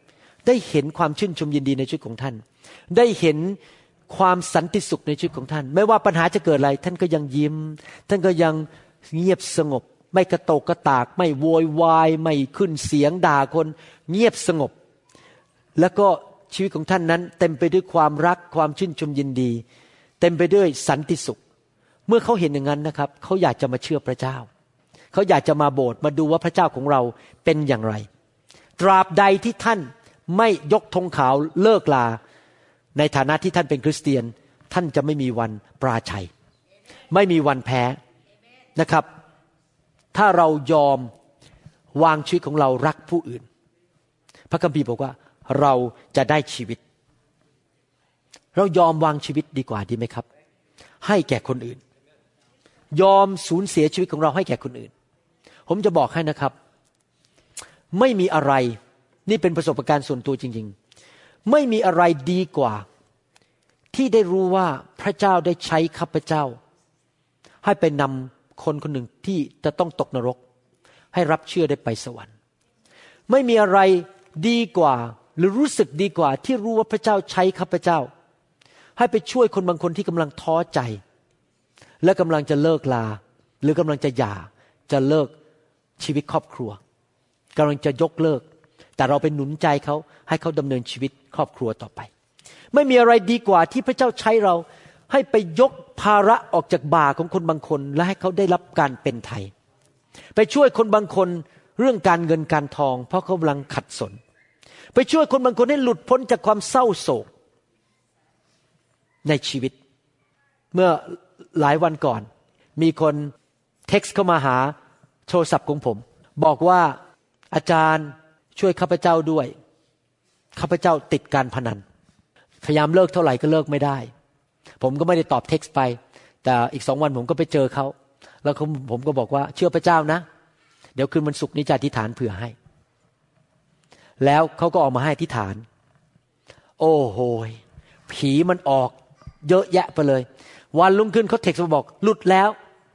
ได้เห็นความชื่นชมยินดีในชีวิตของท่านได้เห็นความสันติสุขในชีวิตของท่านไม่ว่าปัญหาจะเกิดอะไรท่านก็ยังยิ้มท่านก็ยังเงียบสงบไม่กระโตกกระตากไม่โวยวายไม่ขึ้นเสียงด่าคนเงียบสงบแล้วก็ชีวิตของท่านนั้นเต็มไปด้วยความรักความชื่นชมยินดีเต็มไปด้วยสันติสุขเมื่อเขาเห็นอย่างนั้นนะครับเขาอยากจะมาเชื่อพระเจ้าเขาอยากจะมาโบสถ์มาดูว่าพระเจ้าของเราเป็นอย่างไรตราบใดที่ท่านไม่ยกธงขาวเลิกลาในฐานะที่ท่านเป็นคริสเตียนท่านจะไม่มีวันปราชัยไม่มีวันแพ้นะครับถ้าเรายอมวางชีวิตของเรารักผู้อื่นพระคัมภีร์บอกว่าเราจะได้ชีวิตเรายอมวางชีวิตดีกว่าดีไหมครับให้แก่คนอื่นยอมสูญเสียชีวิตของเราให้แก่คนอื่นผมจะบอกให้นะครับไม่มีอะไรนี่เป็นประสบการณ์ส่วนตัวจริงๆไม่มีอะไรดีกว่าที่ได้รู้ว่าพระเจ้าได้ใช้ข้าพเจ้าให้ไปนำคนคนหนึ่งที่จะต้องตกนรกให้รับเชื่อได้ไปสวรรค์ไม่มีอะไรดีกว่าหรือรู้สึกดีกว่าที่รู้ว่าพระเจ้าใช้ข้าพเจ้าให้ไปช่วยคนบางคนที่กำลังท้อใจและกำลังจะเลิกลาหรือกำลังจะหย่าจะเลิกชีวิตครอบครัวกำลังจะยกเลิกแต่เราไปหนุนใจเขาให้เขาดำเนินชีวิตครอบครัวต่อไปไม่มีอะไรดีกว่าที่พระเจ้าใช้เราให้ไปยกภาระออกจากบ่าของคนบางคนและให้เขาได้รับการเป็นไทยไปช่วยคนบางคนเรื่องการเงินการทองเพราะเขากำลังขัดสนไปช่วยคนบางคนให้หลุดพ้นจากความเศร้าโศกในชีวิตเมื่อหลายวันก่อนมีคนเท็กซ์เข้ามาหาโทรศัพท์ของผมบอกว่าอาจารย์ช่วยข้าพเจ้าด้วยข้าพเจ้าติดการพนันพยายามเลิกเท่าไหร่ก็เลิกไม่ได้ผมก็ไม่ได้ตอบเท็กซ์ไปแต่อีก2 วันผมก็ไปเจอเขาแล้วผมก็บอกว่าเชื่อพระเจ้านะเดี๋ยวคืนวันศุกร์นี้จะอธิษฐานเผื่อให้แล้วเขาก็ออกมาให้อธิษฐานโอ้โหผีมันออกเยอะแยะไปเลยวันรุ่งขึ้นเขาเท็กซ์มาบอกหลุดแล้ว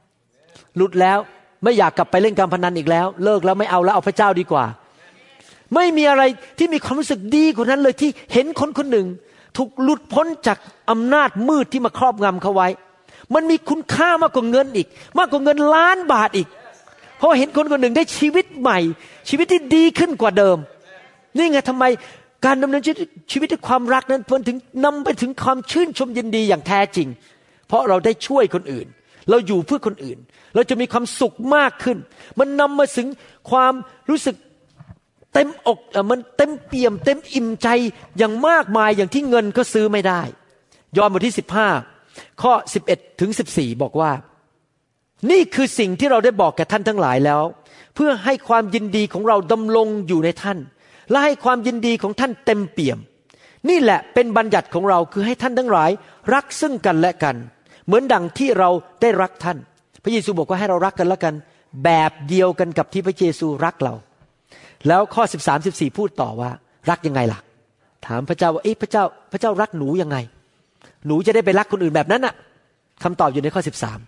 ไม่อยากกลับไปเล่นการพนันอีกแล้วเลิกแล้วไม่เอาแล้วเอาพระเจ้าดีกว่าไม่มีอะไรที่มีความรู้สึกดีกว่านั้นเลยที่เห็นคนคนหนึ่งถูกหลุดพ้นจากอำนาจมืดที่มาครอบงำเขาไว้มันมีคุณค่ามากกว่าเงินอีกมากกว่าเงินล้านบาทอีกเพราะเห็นคนคนหนึ่งได้ชีวิตใหม่ชีวิตที่ดีขึ้นกว่าเดิมนี่ไงทำไมการดำเนินชีวิตด้วยความรักนั้นถึงนำไปถึงความชื่นชมยินดีอย่างแท้จริงเพราะเราได้ช่วยคนอื่นเราอยู่เพื่อคนอื่นเราจะมีความสุขมากขึ้นมันนำมาถึงความรู้สึกเต็มอกมันเต็มเปี่ยมเต็มอิ่มใจอย่างมากมายอย่างที่เงินก็ซื้อไม่ได้ยอห์นบทที่15ข้อ11ถึง14บอกว่านี่คือสิ่งที่เราได้บอกแก่ท่านทั้งหลายแล้วเพื่อให้ความยินดีของเราดำรงอยู่ในท่านและให้ความยินดีของท่านเต็มเปี่ยมนี่แหละเป็นบัญญัติของเราคือให้ท่านทั้งหลายรักซึ่งกันและกันเหมือนดังที่เราได้รักท่านพระเยซูบอกว่าให้เรารักกันและกันแบบเดียวกันกับที่พระเยซูรักเราแล้วข้อ13-14พูดต่อว่ารักยังไงล่ะถามพระเจ้าว่าพระเจ้ารักหนูยังไงหนูจะได้ไปรักคนอื่นแบบนั้นน่ะคำตอบอยู่ในข้อ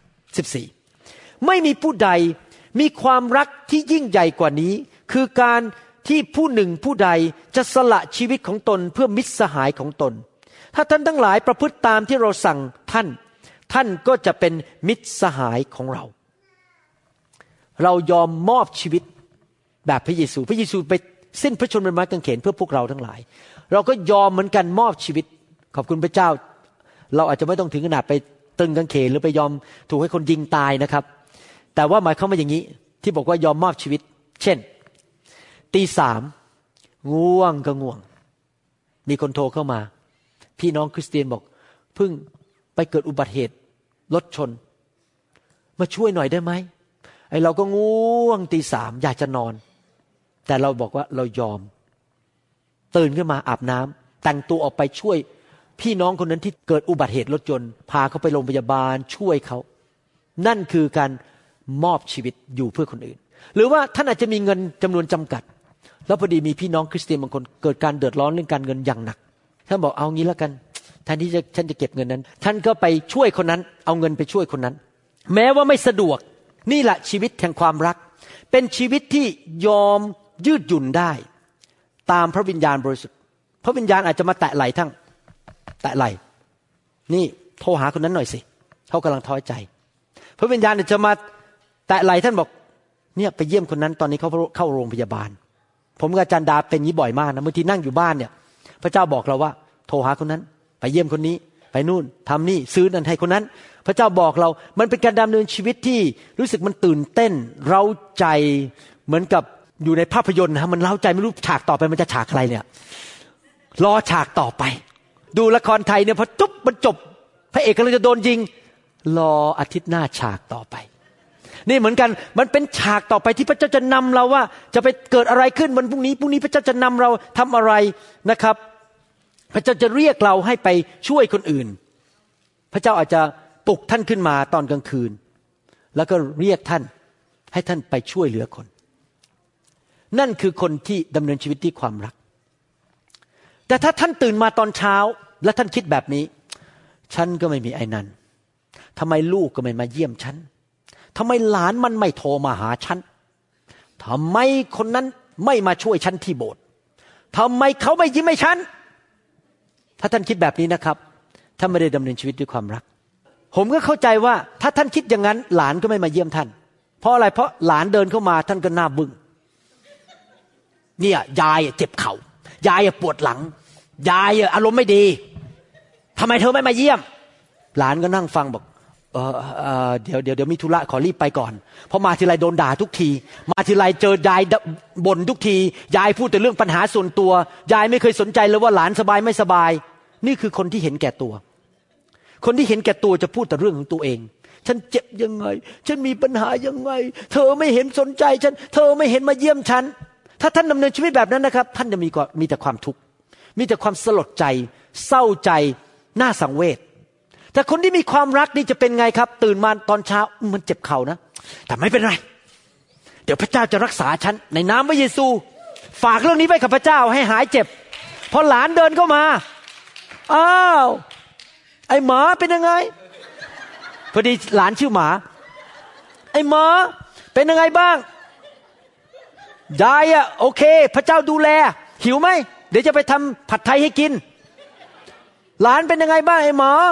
13-14ไม่มีผู้ใดมีความรักที่ยิ่งใหญ่กว่านี้คือการที่ผู้หนึ่งผู้ใดจะสละชีวิตของตนเพื่อมิตรสหายของตนถ้าท่านทั้งหลายประพฤติตามที่เราสั่งท่านก็จะเป็นมิตรสหายของเราเรายอมมอบชีวิตแบบพระเยซูไปสิ้นพระชนม์บนไม้กางเขนเพื่อพวกเราทั้งหลายเราก็ยอมเหมือนกันมอบชีวิตขอบคุณพระเจ้าเราอาจจะไม่ต้องถึงขนาดไปตึงกางเขนหรือไปยอมถูกให้คนยิงตายนะครับแต่ว่าหมายความว่าอย่างนี้ที่บอกว่ายอมมอบชีวิตเช่นตี 3ง่วงก็ง่วงมีคนโทรเข้ามาพี่น้องคริสเตียนบอกเพิ่งไปเกิดอุบัติเหตุรถชนมาช่วยหน่อยได้ไหมไอ้เราก็ง่วงตี 3อยากจะนอนแต่เราบอกว่าเรายอมตื่นขึ้นมาอาบน้ำแต่งตัวออกไปช่วยพี่น้องคนนั้นที่เกิดอุบัติเหตุรถยนต์พาเขาไปโรงพยาบาลช่วยเขานั่นคือการมอบชีวิตอยู่เพื่อคนอื่นหรือว่าท่านอาจจะมีเงินจำนวนจำกัดแล้วพอดีมีพี่น้องคริสเตียนบางคนเกิดการเดือดร้อนเรื่องการเงินอย่างหนักท่านบอกเอางี้แล้วกันแทนที่ฉันจะเก็บเงินนั้นท่านก็ไปช่วยคนนั้นเอาเงินไปช่วยคนนั้นแม้ว่าไม่สะดวกนี่แหละชีวิตแห่งความรักเป็นชีวิตที่ยอมยืดหยุ่นได้ตามพระวิญญาณบริสุทธิ์พระวิญญาณอาจจะมาแตะไหล่ทั้งแตะไหล่นี่โทรหาคนนั้นหน่อยสิเขากำลังท้อใจพระวิญญาณอาจจะมาแตะไหล่ท่านบอกเนี่ยไปเยี่ยมคนนั้นตอนนี้เขาเข้าโรงพยาบาลผมกับอาจารย์ดาเป็นนี้บ่อยมากนะบางทีนั่งอยู่บ้านเนี่ยพระเจ้าบอกเราว่าโทรหาคนนั้นไปเยี่ยมคนนี้ไปนู่นทำนี่ซื้อนั่นให้คนนั้นพระเจ้าบอกเรามันเป็นการดำเนินชีวิตที่รู้สึกมันตื่นเต้นเร้าใจเหมือนกับอยู่ในภาพยนตร์นะมันเร้าใจไม่รู้ฉากต่อไปมันจะฉากอะไรเนี่ยรอฉากต่อไปดูละครไทยเนี่ยพอจุ๊บมันจบพระเอกกำลังจะโดนยิงรออาทิตย์หน้าฉากต่อไปนี่เหมือนกันมันเป็นฉากต่อไปที่พระเจ้าจะนำเราว่าจะไปเกิดอะไรขึ้นวันพรุ่งนี้พระเจ้าจะนำเราทำอะไรนะครับพระเจ้าจะเรียกเราให้ไปช่วยคนอื่นพระเจ้าอาจจะปลุกท่านขึ้นมาตอนกลางคืนแล้วก็เรียกท่านให้ท่านไปช่วยเหลือคนนั่นคือคนที่ดำเนินชีวิตที่ความรักแต่ถ้าท่านตื่นมาตอนเช้าและท่านคิดแบบนี้ฉันก็ไม่มีไอ้นั่นทำไมลูกก็ไม่มาเยี่ยมฉันทำไมหลานมันไม่โทรมาหาฉันทำไมคนนั้นไม่มาช่วยฉันที่โบสถ์ทำไมเขาไม่ยิ้มให้ฉันถ้าท่านคิดแบบนี้นะครับท่านไม่ได้ดำเนินชีวิตด้วยความรักผมก็เข้าใจว่าถ้าท่านคิดอย่างนั้นหลานก็ไม่มาเยี่ยมท่านเพราะอะไรเพราะหลานเดินเข้ามาท่านก็หน้าบึ้งเนี่ยยายเจ็บเข่ายายปวดหลังยายอารมณ์ไม่ดีทำไมเธอไม่มาเยี่ยมหลานก็นั่งฟังบอกเดี๋ยวมีธุระขอรีบไปก่อนเพราะมาทีไรโดนด่าทุกทีมาทีไรเจอยายบ่นทุกทียายพูดแต่เรื่องปัญหาส่วนตัวยายไม่เคยสนใจเลยว่าหลานสบายไม่สบายนี่คือคนที่เห็นแก่ตัวคนที่เห็นแก่ตัวจะพูดแต่เรื่องของตัวเองฉันเจ็บยังไงฉันมีปัญหายังไงเธอไม่เห็นสนใจฉันเธอไม่เห็นมาเยี่ยมฉันถ้าท่านดำเนินชีวิตแบบนั้นนะครับท่านจะมีแต่ความทุกข์มีแต่ความสลดใจเศร้าใจน่าสังเวชแต่คนที่มีความรักนี่จะเป็นไงครับตื่นมาตอนเช้ามันเจ็บเข่านะแต่ไม่เป็นไรเดี๋ยวพระเจ้าจะรักษาฉันในนามพระเยซูฝากเรื่องนี้ไว้กับพระเจ้าให้หายเจ็บพอหลานเดินเข้ามาอ้าวไอ้หมาเป็นยังไงพอดีหลานชื่อหมาไอ้หมาเป็นยังไงบ้างยายอะโอเคพระเจ้าดูแลหิวไหมเดี๋ยวจะไปทำผัดไทยให้กินหลานเป็นยังไงบ้างไอ้หมา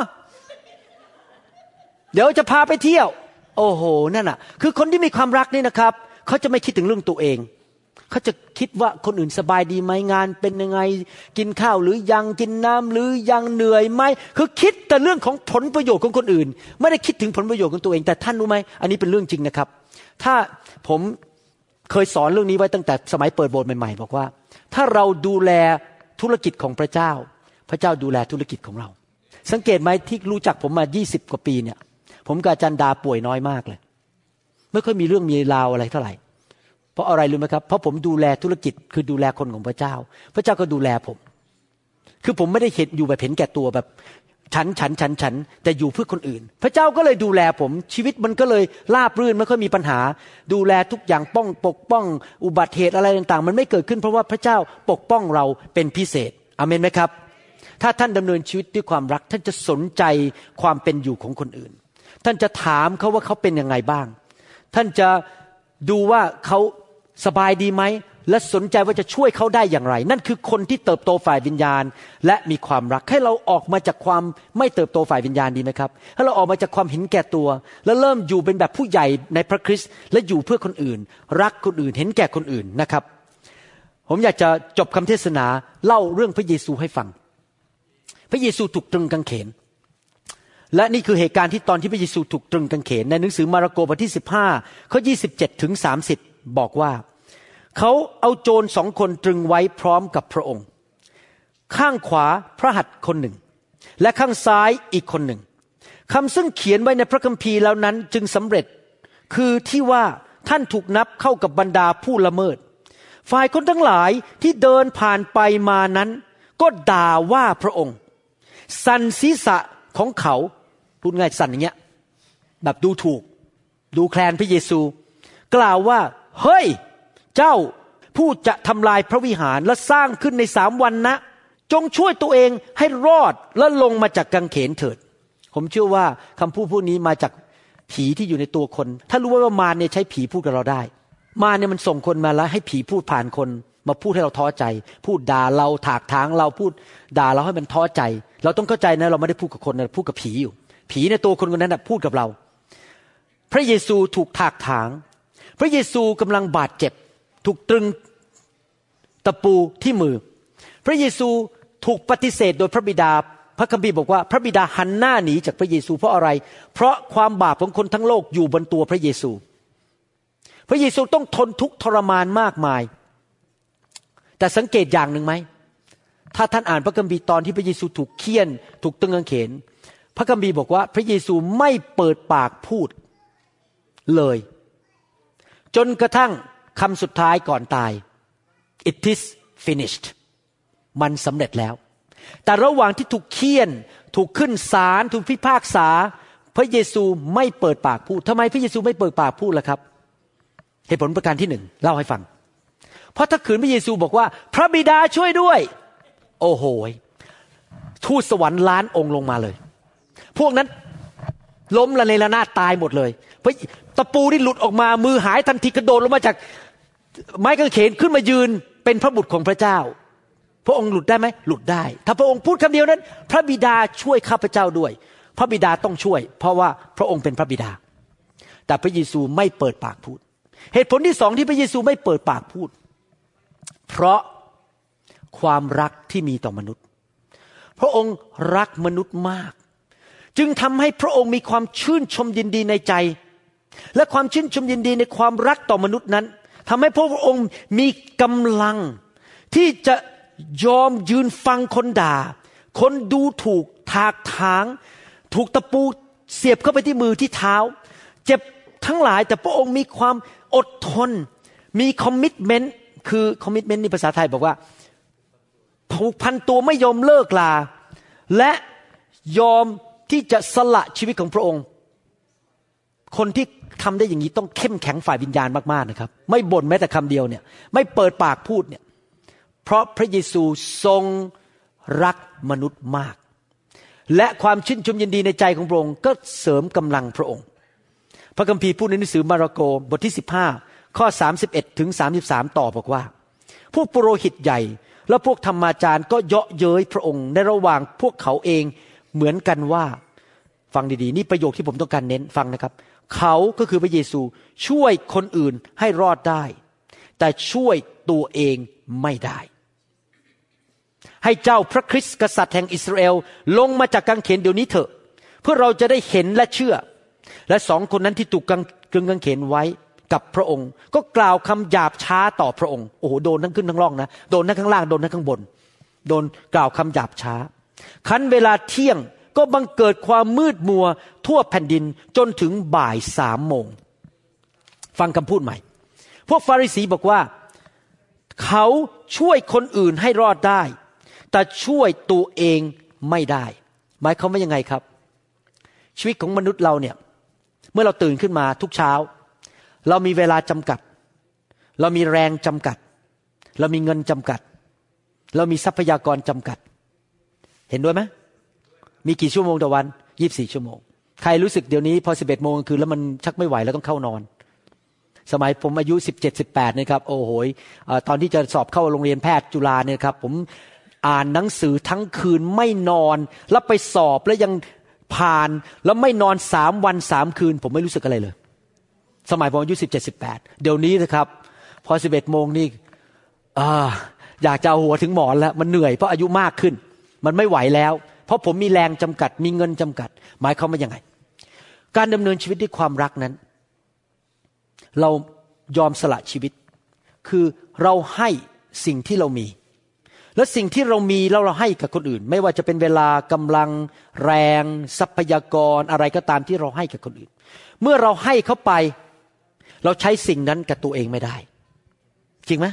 เดี๋ยวจะพาไปเที่ยวโอ้โหนั่นน่ะคือคนที่มีความรักนี่นะครับเขาจะไม่คิดถึงเรื่องตัวเองเขาจะคิดว่าคนอื่นสบายดีไหมงานเป็นยังไงกินข้าวหรือยังกินน้ำหรือยังเหนื่อยไหมคือคิดแต่เรื่องของผลประโยชน์ของคนอื่นไม่ได้คิดถึงผลประโยชน์ของตัวเองแต่ท่านรู้ไหมอันนี้เป็นเรื่องจริงนะครับถ้าผมเคยสอนเรื่องนี้ไว้ตั้งแต่สมัยเปิดโบสถ์ใหม่ๆบอกว่าถ้าเราดูแลธุรกิจของพระเจ้าพระเจ้าดูแลธุรกิจของเราสังเกตไหมที่รู้จักผมมา20กว่าปีเนี่ยผมกับอาจารย์ดาป่วยน้อยมากเลยไม่ค่อยมีเรื่องมีราวอะไรเท่าไหร่เพราะอะไรรู้ไหมครับเพราะผมดูแลธุรกิจคือดูแลคนของพระเจ้าพระเจ้าก็ดูแลผมคือผมไม่ได้เห็นอยู่แบบเห็นแก่ตัวแบบฉันแต่อยู่เพื่อคนอื่นพระเจ้าก็เลยดูแลผมชีวิตมันก็เลยราบรื่นไม่ค่อยมีปัญหาดูแลทุกอย่างปกป้องอุบัติเหตุอะไรต่างๆมันไม่เกิดขึ้นเพราะว่าพระเจ้าปกป้องเราเป็นพิเศษอาเมนไหมครับถ้าท่านดำเนินชีวิตด้วยความรักท่านจะสนใจความเป็นอยู่ของคนอื่นท่านจะถามเขาว่าเขาเป็นยังไงบ้างท่านจะดูว่าเขาสบายดีไหมและสนใจว่าจะช่วยเขาได้อย่างไรนั่นคือคนที่เติบโตฝ่ายวิญญาณและมีความรักให้เราออกมาจากความไม่เติบโตฝ่ายวิญญาณดีไหมครับให้เราออกมาจากความเห็นแก่ตัวแล้วเริ่มอยู่เป็นแบบผู้ใหญ่ในพระคริสต์และอยู่เพื่อคนอื่นรักคนอื่นเห็นแก่คนอื่นนะครับผมอยากจะจบคำเทศนาเล่าเรื่องพระเยซูให้ฟังพระเยซูถูกตรึงกางเขนและนี่คือเหตุการณ์ที่ตอนที่พระเยซูถูกตรึงกางเขนในหนังสือมาระโกบทที่15ข้อ27ถึง30บอกว่าเขาเอาโจร2 คนตรึงไว้พร้อมกับพระองค์ข้างขวาพระหัตถ์คนหนึ่งและข้างซ้ายอีกคนหนึ่งคำซึ่งเขียนไว้ในพระคัมภีร์แล้วนั้นจึงสำเร็จคือที่ว่าท่านถูกนับเข้ากับบรรดาผู้ละเมิดฝ่ายคนทั้งหลายที่เดินผ่านไปมานั้นก็ด่าว่าพระองค์สั่นศีรษะของเขาพูดง่ายสั่นอย่างเงี้ยแบบดูถูกดูแคลนพระเยซูกล่าวว่าเฮ้ยเจ้าผู้จะทำลายพระวิหารและสร้างขึ้นใน3 วันนะจงช่วยตัวเองให้รอดและลงมาจากกางเขนเถิดผมเชื่อว่าคำพูดพวกนี้มาจากผีที่อยู่ในตัวคนถ้ารู้ว่ามารเนี่ยใช้ผีพูดกับเราได้มารเนี่ยมันส่งคนมาแล้วให้ผีพูดผ่านคนมาพูดให้เราท้อใจพูดด่าเราถากถางเราพูดด่าเราให้มันท้อใจเราต้องเข้าใจนะเราไม่ได้พูดกับคนนะพูดกับผีอยู่ผีในตัวคนคนนั้นนะพูดกับเราพระเยซูถูกถากถางพระเยซูกำลังบาดเจ็บถูกตรึงตะปูที่มือพระเยซูถูกปฏิเสธโดยพระบิดาพระคัมภีร์บอกว่าพระบิดาหันหน้าหนีจากพระเยซูเพราะอะไรเพราะความบาปของคนทั้งโลกอยู่บนตัวพระเยซูพระเยซูต้องทนทุกข์ทรมานมากมายแต่สังเกตอย่างหนึ่งไหมถ้าท่านอ่านพระคัมภีร์ตอนที่พระเยซูถูกเฆี่ยนถูกตึงกางเขนพระคัมภีร์บอกว่าพระเยซูไม่เปิดปากพูดเลยจนกระทั่งคำสุดท้ายก่อนตาย It is finished มันสำเร็จแล้วแต่ระหว่างที่ถูกเฆี่ยนถูกขึ้นศาลถูกพิพากษาพระเยซูไม่เปิดปากพูดทำไมพระเยซูไม่เปิดปากพูดล่ะครับเหตุผลประการที่หนึ่งเล่าให้ฟังเพราะถ้าขืนพระเยซูบอกว่าพระบิดาช่วยด้วยโอ้โหทูตสวรรค์ล้านองค์ลงมาเลยพวกนั้นล้มละเนระนาดตายหมดเลยเพราะตะปูที่หลุดออกมามือหายทันทีกระโดดลงมาจากไม้กางเขนขึ้นมายืนเป็นพระบุตรของพระเจ้าพระองค์หลุดได้ไหมหลุดได้ถ้าพระองค์พูดคำเดียวนั้นพระบิดาช่วยข้าพเจ้าด้วยพระบิดาต้องช่วยเพราะว่าพระองค์เป็นพระบิดาแต่พระเยซูไม่เปิดปากพูดเหตุผลที่สองที่พระเยซูไม่เปิดปากพูดเพราะความรักที่มีต่อมนุษย์พระองค์รักมนุษย์มากจึงทำให้พระองค์มีความชื่นชมยินดีในใจและความชื่นชมยินดีในความรักต่อมนุษย์นั้นทำให้พระองค์มีกำลังที่จะยอมยืนฟังคนด่าคนดูถูกถากถางถูกตะปูเสียบเข้าไปที่มือที่เท้าเจ็บทั้งหลายแต่พระองค์มีความอดทนมีคอมมิตเมนต์คือคอมมิตเมนต์ในภาษาไทยบอกว่าผูกพันตัวไม่ยอมเลิกลาและยอมที่จะสละชีวิตของพระองค์คนที่ทำได้อย่างนี้ต้องเข้มแข็งฝ่ายวิญญาณมากๆนะครับไม่บ่นแม้แต่คำเดียวเนี่ยไม่เปิดปากพูดเนี่ยเพราะพระเยซูทรงรักมนุษย์มากและความชื่นชมยินดีในใจของพระองค์ก็เสริมกำลังพระองค์พระคัมภีร์พูดในหนังสือมาระโกบทที่15ข้อ31ถึง33ต่อบอกว่าพวกปุโรหิตใหญ่และพวกธรรมาจารย์ก็เยาะเย้ยพระองค์ในระหว่างพวกเขาเองเหมือนกันว่าฟังดีๆนี่ประโยคที่ผมต้องการเน้นฟังนะครับเขาก็คือพระเยซูช่วยคนอื่นให้รอดได้แต่ช่วยตัวเองไม่ได้ให้เจ้าพระคริสต์กษัตริย์แห่งอิสราเอลลงมาจากกางเขนเดี๋ยวนี้เถอะเพื่อเราจะได้เห็นและเชื่อและสองคนนั้นที่ถูกกางเขนไว้กับพระองค์ก็กล่าวคำหยาบช้าต่อพระองค์โอ้โหโดนทั้งขึ้นทั้งล่องนะโดนทั้งข้างล่างโดนทั้งข้างบนโดนกล่าวคำหยาบช้าคันเวลาเที่ยงก็บังเกิดความมืดมัวทั่วแผ่นดินจนถึงบ่าย3 โมงฟังคำพูดใหม่พวกฟาริสีบอกว่าเขาช่วยคนอื่นให้รอดได้แต่ช่วยตัวเองไม่ได้หมายความว่ายังไงครับชีวิตของมนุษย์เราเนี่ยเมื่อเราตื่นขึ้นมาทุกเช้าเรามีเวลาจำกัดเรามีแรงจำกัดเรามีเงินจำกัดเรามีทรัพยากรจำกัดเห็นด้วยไหมมีกี่ชั่วโมงต่อวัน24 ชั่วโมงใครรู้สึกเดี๋ยวนี้พอ 11 โมงคือแล้วมันชักไม่ไหวแล้วต้องเข้านอนสมัยผมอายุ 17-18 นะครับโอ้โหตอนที่จะสอบเข้าโรงเรียนแพทย์จุฬาเนี่ยครับผมอ่านหนังสือทั้งคืนไม่นอนแล้วไปสอบแล้วยังผ่านแล้วไม่นอน3 วัน 3 คืนผมไม่รู้สึกอะไรเลยสมัยผมอายุ 17-18 เดี๋ยวนี้นะครับพอ 11 โมงนี่อยากจะเอาหัวถึงหมอนแล้วมันเหนื่อยเพราะอายุมากขึ้นมันไม่ไหวแล้วเพราะผมมีแรงจำกัดมีเงินจำกัดหมายความว่ายังไงการดำเนินชีวิตด้วยความรักนั้นเรายอมสละชีวิตคือเราให้สิ่งที่เรามีและสิ่งที่เรามีแล้วเราให้กับคนอื่นไม่ว่าจะเป็นเวลากำลังแรงทรัพยากรอะไรก็ตามที่เราให้กับคนอื่นเมื่อเราให้เขาไปเราใช้สิ่งนั้นกับตัวเองไม่ได้จริงไหม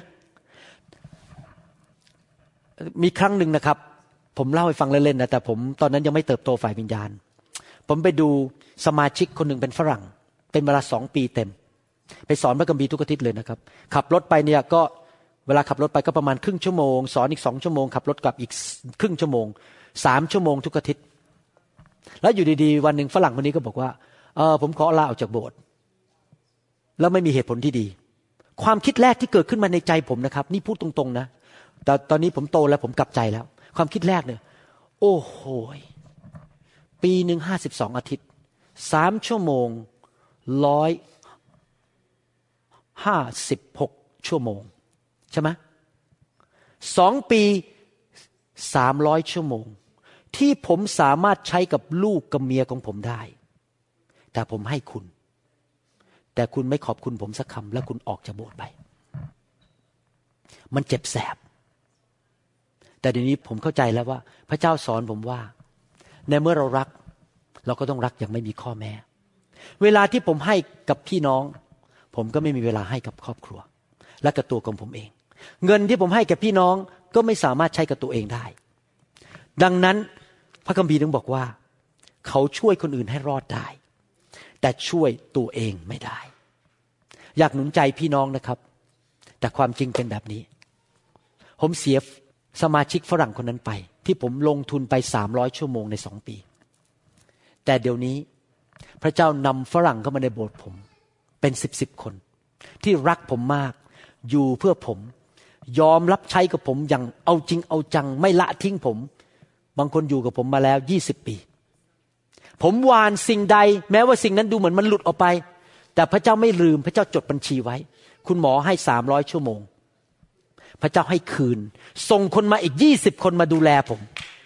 มีครั้งหนึ่งนะครับผมเล่าให้ฟังเล่นๆนะแต่ผมตอนนั้นยังไม่เติบโตฝ่ายวิญญาณผมไปดูสมาชิกคนหนึ่งเป็นฝรั่งเป็นเวลา2 ปีเต็มไปสอนพระคัมภีร์ทุกอาทิตย์เลยนะครับขับรถไปเนี่ยก็เวลาขับรถไปก็ประมาณครึ่งชั่วโมงสอนอีก2 ชั่วโมงขับรถกลับอีกครึ่งชั่วโมง3 ชั่วโมงทุกอาทิตย์แล้วอยู่ดีๆวันหนึ่งฝรั่งคนนี้ก็บอกว่าผมขอลาออกจากโบสถ์แล้วไม่มีเหตุผลที่ดีความคิดแรกที่เกิดขึ้นมาในใจผมนะครับนี่พูดตรงๆนะแต่ตอนนี้ผมโตแล้วผมกลับใจแล้วความคิดแรกเนี่ยโอ้โหปีหนึ่ง52 อาทิตย์3 ชั่วโมง156 ชั่วโมงใช่ไหม2 ปี300 ชั่วโมงที่ผมสามารถใช้กับลูกกับเมียของผมได้แต่ผมให้คุณแต่คุณไม่ขอบคุณผมสักคำแล้วคุณออกจากโบสถ์ไปมันเจ็บแสบแต่เดี๋ยวนี้ผมเข้าใจแล้วว่าพระเจ้าสอนผมว่าในเมื่อเรารักเราก็ต้องรักอย่างไม่มีข้อแม้เวลาที่ผมให้กับพี่น้องผมก็ไม่มีเวลาให้กับครอบครัวและกับตัวของผมเองเงินที่ผมให้กับพี่น้องก็ไม่สามารถใช้กับตัวเองได้ดังนั้นพระคัมภีร์ถึงบอกว่าเขาช่วยคนอื่นให้รอดได้แต่ช่วยตัวเองไม่ได้อยากหนุนใจพี่น้องนะครับแต่ความจริงเป็นแบบนี้ผมเสียสมาชิกฝรั่งคนนั้นไปที่ผมลงทุนไป300 ชั่วโมงใน2 ปีแต่เดี๋ยวนี้พระเจ้านำฝรั่งเข้ามาในโบสถ์ผมเป็น10 คนที่รักผมมากอยู่เพื่อผมยอมรับใช้กับผมอย่างเอาจริงเอาจังไม่ละทิ้งผมบางคนอยู่กับผมมาแล้ว20 ปีผมหว่านสิ่งใดแม้ว่าสิ่งนั้นดูเหมือนมันหลุดออกไปแต่พระเจ้าไม่ลืมพระเจ้าจดบัญชีไว้คุณหมอให้300 ชั่วโมงพระเจ้าให้คืนส่งคนมาอีก20 คนมาดูแลผม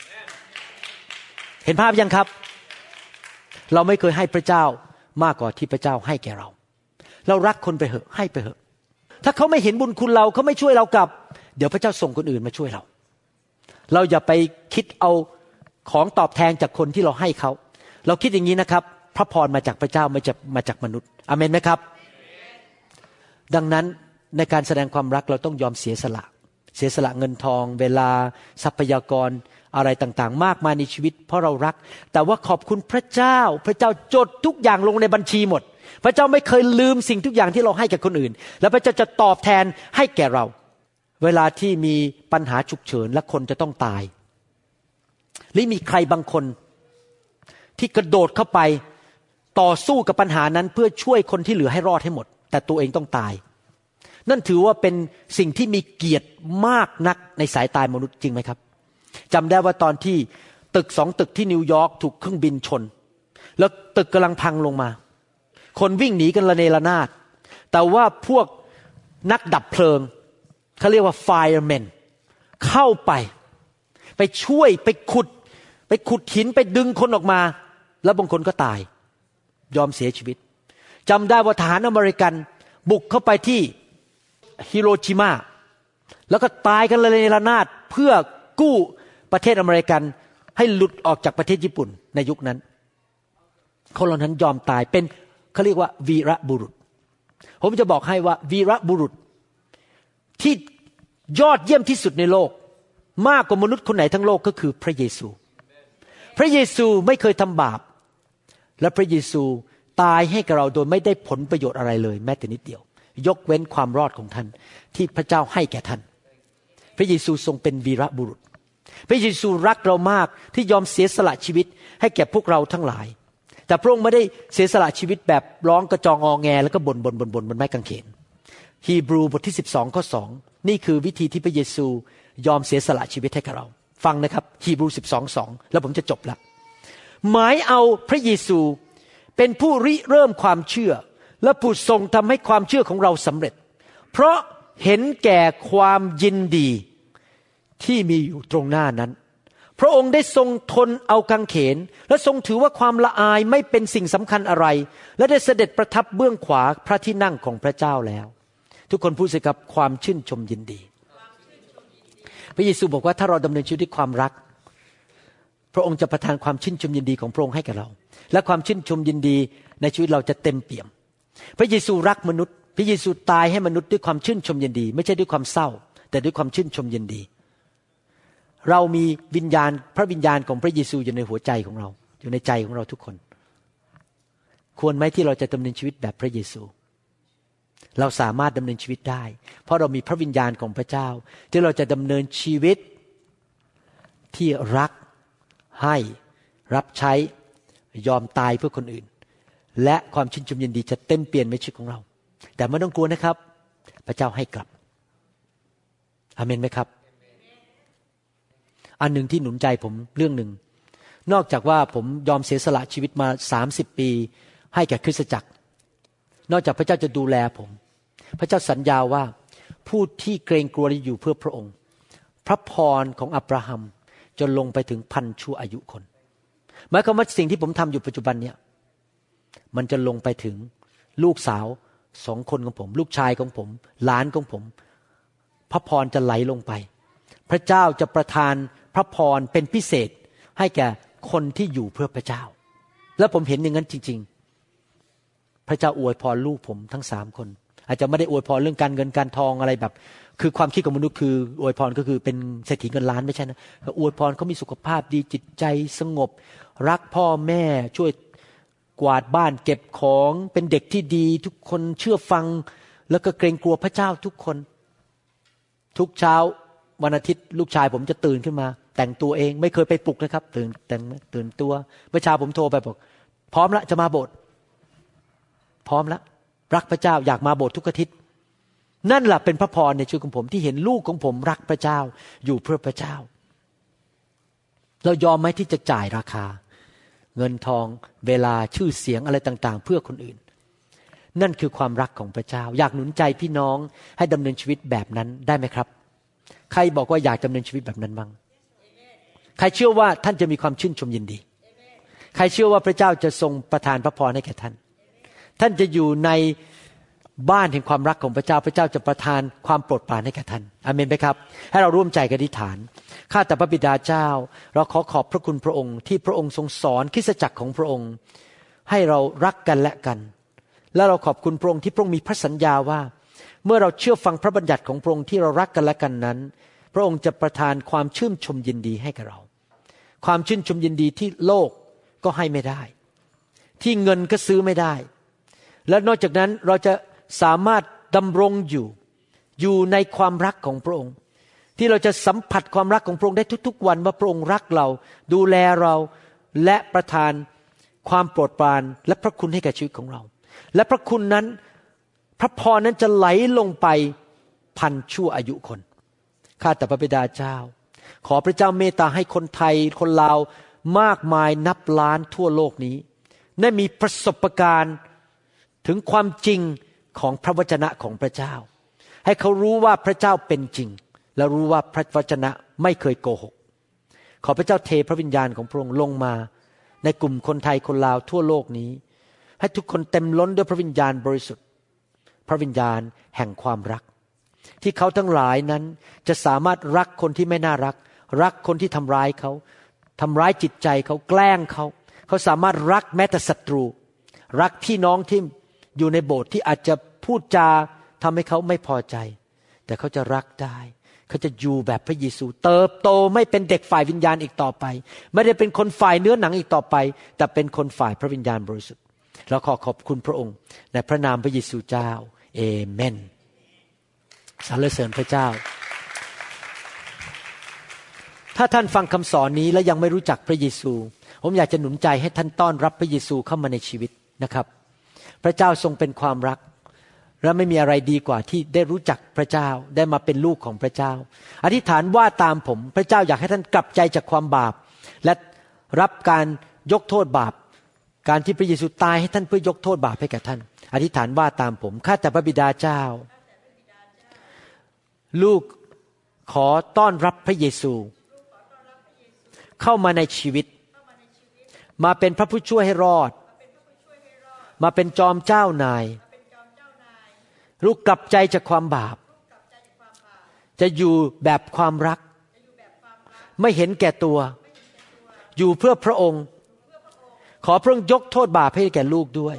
เห็นภาพยังครับเราไม่เคยให้พระเจ้ามากกว่าที่พระเจ้าให้แก่เราเรารักคนไปเหอะให้ไปเหอะถ้าเขาไม่เห็นบุญคุณเราเขาไม่ช่วยเรากลับเดี๋ยวพระเจ้าส่งคนอื่นมาช่วยเราเราอย่าไปคิดเอาของตอบแทนจากคนที่เราให้เขาเราคิดอย่างนี้นะครับพระพรมาจากพระเจ้าไม่จะมาจากมนุษย์อาเมนไหมครับดังนั้นในการแสดงความรักเราต้องยอมเสียสละเงินทองเวลาทรัพยากรอะไรต่างๆมากมายในชีวิตเพราะเรารักแต่ว่าขอบคุณพระเจ้าพระเจ้าจดทุกอย่างลงในบัญชีหมดพระเจ้าไม่เคยลืมสิ่งทุกอย่างที่เราให้แก่คนอื่นและพระเจ้าจะตอบแทนให้แก่เราเวลาที่มีปัญหาฉุกเฉินและคนจะต้องตายหรือมีใครบางคนที่กระโดดเข้าไปต่อสู้กับปัญหานั้นเพื่อช่วยคนที่เหลือให้รอดให้หมดแต่ตัวเองต้องตายนั่นถือว่าเป็นสิ่งที่มีเกียรติมากนักในสายตามนุษย์จริงไหมครับจำได้ว่าตอนที่ตึก2 ตึกที่นิวยอร์กถูกเครื่องบินชนแล้วตึกกำลังพังลงมาคนวิ่งหนีกันระเนระนาดแต่ว่าพวกนักดับเพลิงเขาเรียกว่า firemen เข้าไปช่วยไปขุดหินไปดึงคนออกมาแล้วบางคนก็ตายยอมเสียชีวิตจำได้ว่าทหารอเมริกันบุกเข้าไปที่ฮิโรชิมาแล้วก็ตายกันระเนระนาดเพื่อกู้ประเทศอเมริกันให้หลุดออกจากประเทศญี่ปุ่นในยุคนั้นคนเหล่านั้นยอมตายเป็นเขาเรียกว่าวีรบุรุษผมจะบอกให้ว่าวีรบุรุษที่ยอดเยี่ยมที่สุดในโลกมากกว่ามนุษย์คนไหนทั้งโลกก็คือพระเยซูพระเยซูไม่เคยทำบาปและพระเยซูตายให้กับเราโดยไม่ได้ผลประโยชน์อะไรเลยแม้แต่นิดเดียวยกเว้นความรอดของท่านที่พระเจ้าให้แก่ท่านพระเยซูทรงเป็นวีรบุรุษพระเยซูรักเรามากที่ยอมเสียสละชีวิตให้แก่พวกเราทั้งหลายแต่พระองค์ไม่ได้เสียสละชีวิตแบบร้องกระจองงอแงแล้วก็บ่นบนไม้กางเขนฮีบรูบทที่12 ข้อ 2นี่คือวิธีที่พระเยซูยอมเสียสละชีวิตให้กับเราฟังนะครับฮีบรู 12:2แล้วผมจะจบละหมายเอาพระเยซูเป็นผู้ริเริ่มความเชื่อและผู้ทรงทำให้ความเชื่อของเราสำเร็จเพราะเห็นแก่ความยินดีที่มีอยู่ตรงหน้านั้นพระองค์ได้ทรงทนเอากางเขนและทรงถือว่าความละอายไม่เป็นสิ่งสำคัญอะไรและได้เสด็จประทับเบื้องขวาพระที่นั่งของพระเจ้าแล้วทุกคนพูดสิครับความชื่นชมยินดีพระเยซูบอกว่าถ้าเราดำเนินชีวิตด้วยความรักพระองค์จะประทานความชื่นชมยินดีของพระองค์ให้กับเราและความชื่นชมยินดีในชีวิตเราจะเต็มเปี่ยมพระเยซูรักมนุษย์พระเยซูตายให้มนุษย์ด้วยความชื่นชมยินดีไม่ใช่ด้วยความเศร้าแต่ด้วยความชื่นชมยินดีเรามีวิญญาณพระวิญญาณของพระเยซูอยู่ในหัวใจของเราอยู่ในใจของเราทุกคนควรไหมที่เราจะดำเนินชีวิตแบบพระเยซูเราสามารถดำเนินชีวิตได้เพราะเรามีพระวิญญาณของพระเจ้าที่เราจะดำเนินชีวิตที่รักให้รับใช้ยอมตายเพื่อคนอื่นและความชื่นชมยินดีจะเต็มเปี่ยมในชีวิตของเราแต่ไม่ต้องกลัวนะครับพระเจ้าให้กลับอาเมนไหมครับอันหนึ่งที่หนุนใจผมเรื่องหนึ่งนอกจากว่าผมยอมเสียสละชีวิตมา30 ปีให้แก่คริสตจักรนอกจากพระเจ้าจะดูแลผมพระเจ้าสัญญาว่าผู้ที่เกรงกลัวและอยู่เพื่อพระองค์พระพรของอับราฮัมจะลงไปถึงพันชั่วอายุคนหมายความว่าสิ่งที่ผมทำอยู่ปัจจุบันเนี่ยมันจะลงไปถึงลูกสาว2 คนของผมลูกชายของผมหลานของผมพระพรจะไหลลงไปพระเจ้าจะประทานพระพรเป็นพิเศษให้แก่คนที่อยู่เพื่อพระเจ้าและผมเห็นอย่างนั้นจริงๆพระเจ้าอวยพรลูกผมทั้ง3 คนอาจจะไม่ได้อวยพรเรื่องการเงินการทองอะไรแบบคือความคิดของมนุษย์คืออวยพรก็คือเป็นเศรษฐีเงินล้านไม่ใช่นะอวยพรเขามีสุขภาพดีจิตใจสงบรักพ่อแม่ช่วยกวาดบ้านเก็บของเป็นเด็กที่ดีทุกคนเชื่อฟังแล้วก็เกรงกลัวพระเจ้าทุกคนทุกเช้าวันอาทิตย์ลูกชายผมจะตื่นขึ้นมาแต่งตัวเองไม่เคยไปปลุกนะครับตื่นตัวเมื่อเช้าผมโทรไปบอกพร้อมแล้วจะมาโบสถ์พร้อมแล้วรักพระเจ้าอยากมาโบสถ์ทุกอาทิตย์นั่นแหละเป็นพระพรในชีวิตของผมที่เห็นลูกของผมรักพระเจ้าอยู่เพื่อพระเจ้าเรายอมไหมที่จะจ่ายราคาเงินทองเวลาชื่อเสียงอะไรต่างๆเพื่อคนอื่นนั่นคือความรักของพระเจ้าอยากหนุนใจพี่น้องให้ดำเนินชีวิตแบบนั้นได้ไหมครับใครบอกว่าอยากดำเนินชีวิตแบบนั้นบ้างใครเชื่อว่าท่านจะมีความชื่นชมยินดีใครเชื่อว่าพระเจ้าจะทรงประทานพระพรให้แก่ท่านท่านจะอยู่ในบ้านแห่งความรักของพระเจ้าพระเจ้าจะประทานความโปรดปรานให้แก่ท่านอาเมนไหมครับให้เราร่วมใจกันอธิษฐานข้าแต่พระบิดาเจ้าเราขอขอบพระคุณพระองค์ที่พระองค์ทรงสอนคริสตจักรของพระองค์ให้เรารักกันและกันและเราขอบคุณพระองค์ที่พระองค์มีพระสัญญาว่าเมื่อเราเชื่อฟังพระบัญญัติของพระองค์ที่เรารักกันและกันนั้นพระองค์จะประทานความชื่นชมยินดีให้กับเราความชื่นชมยินดีที่โลกก็ให้ไม่ได้ที่เงินก็ซื้อไม่ได้และนอกจากนั้นเราจะสามารถดำรงอยู่ในความรักของพระองค์ที่เราจะสัมผัสความรักของพระองค์ได้ทุกๆวันว่าพระองค์รักเราดูแลเราและประทานความโปรดปรานและพระคุณให้แก่ชีวิตของเราและพระคุณนั้นพระพรนั้นจะไหลลงไปพันชั่วอายุคนข้าแต่พระบิดาเจ้าขอพระเจ้าเมตตาให้คนไทยคนลาวมากมายนับล้านทั่วโลกนี้ได้มีประสบการณ์ถึงความจริงของพระวจนะของพระเจ้าให้เขารู้ว่าพระเจ้าเป็นจริงและรู้ว่าพระวจนะไม่เคยโกหกขอพระเจ้าเทพระวิญญาณของพระองค์ลงมาในกลุ่มคนไทยคนลาวทั่วโลกนี้ให้ทุกคนเต็มล้นด้วยพระวิญญาณบริสุทธิ์พระวิญญาณแห่งความรักที่เขาทั้งหลายนั้นจะสามารถรักคนที่ไม่น่ารักรักคนที่ทำร้ายเขาทำร้ายจิตใจเขาแกล้งเขาสามารถรักแม้แต่ศัตรูรักพี่น้องที่อยู่ในโบสถ์ที่อาจจะพูดจาทำให้เขาไม่พอใจแต่เขาจะรักได้เขาจะอยู่แบบพระเยซูเติบโตไม่เป็นเด็กฝ่ายวิญญาณอีกต่อไปไม่ได้เป็นคนฝ่ายเนื้อหนังอีกต่อไปแต่เป็นคนฝ่ายพระวิญญาณบริสุทธิ์เราขอขอบคุณพระองค์ในพระนามพระเยซูเจ้าเอเมนสรรเสริญพระเจ้าถ้าท่านฟังคำสอนนี้และยังไม่รู้จักพระเยซูผมอยากจะหนุนใจให้ท่านต้อนรับพระเยซูเข้ามาในชีวิตนะครับพระเจ้าทรงเป็นความรักและไม่มีอะไรดีกว่าที่ได้รู้จักพระเจ้าได้มาเป็นลูกของพระเจ้าอธิษฐานว่าตามผมพระเจ้าอยากให้ท่านกลับใจจากความบาปและรับการยกโทษบาปการที่พระเยซูตายให้ท่านเพื่อยกโทษบาปให้แก่ท่านอธิษฐานว่าตามผมข้าแต่พระบิดาเจ้าลูกขอต้อนรับพระเยซูเข้ามาในชีวิตมาเป็นพระผู้ช่วยให้รอดมาเป็นจอมเจ้านายลูกกลับใจจากความบาปจะอยู่แบบความรักไม่เห็นแก่ตัวอยู่เพื่อพระองค์ขอพระองค์ยกโทษบาปให้แก่ลูกด้วย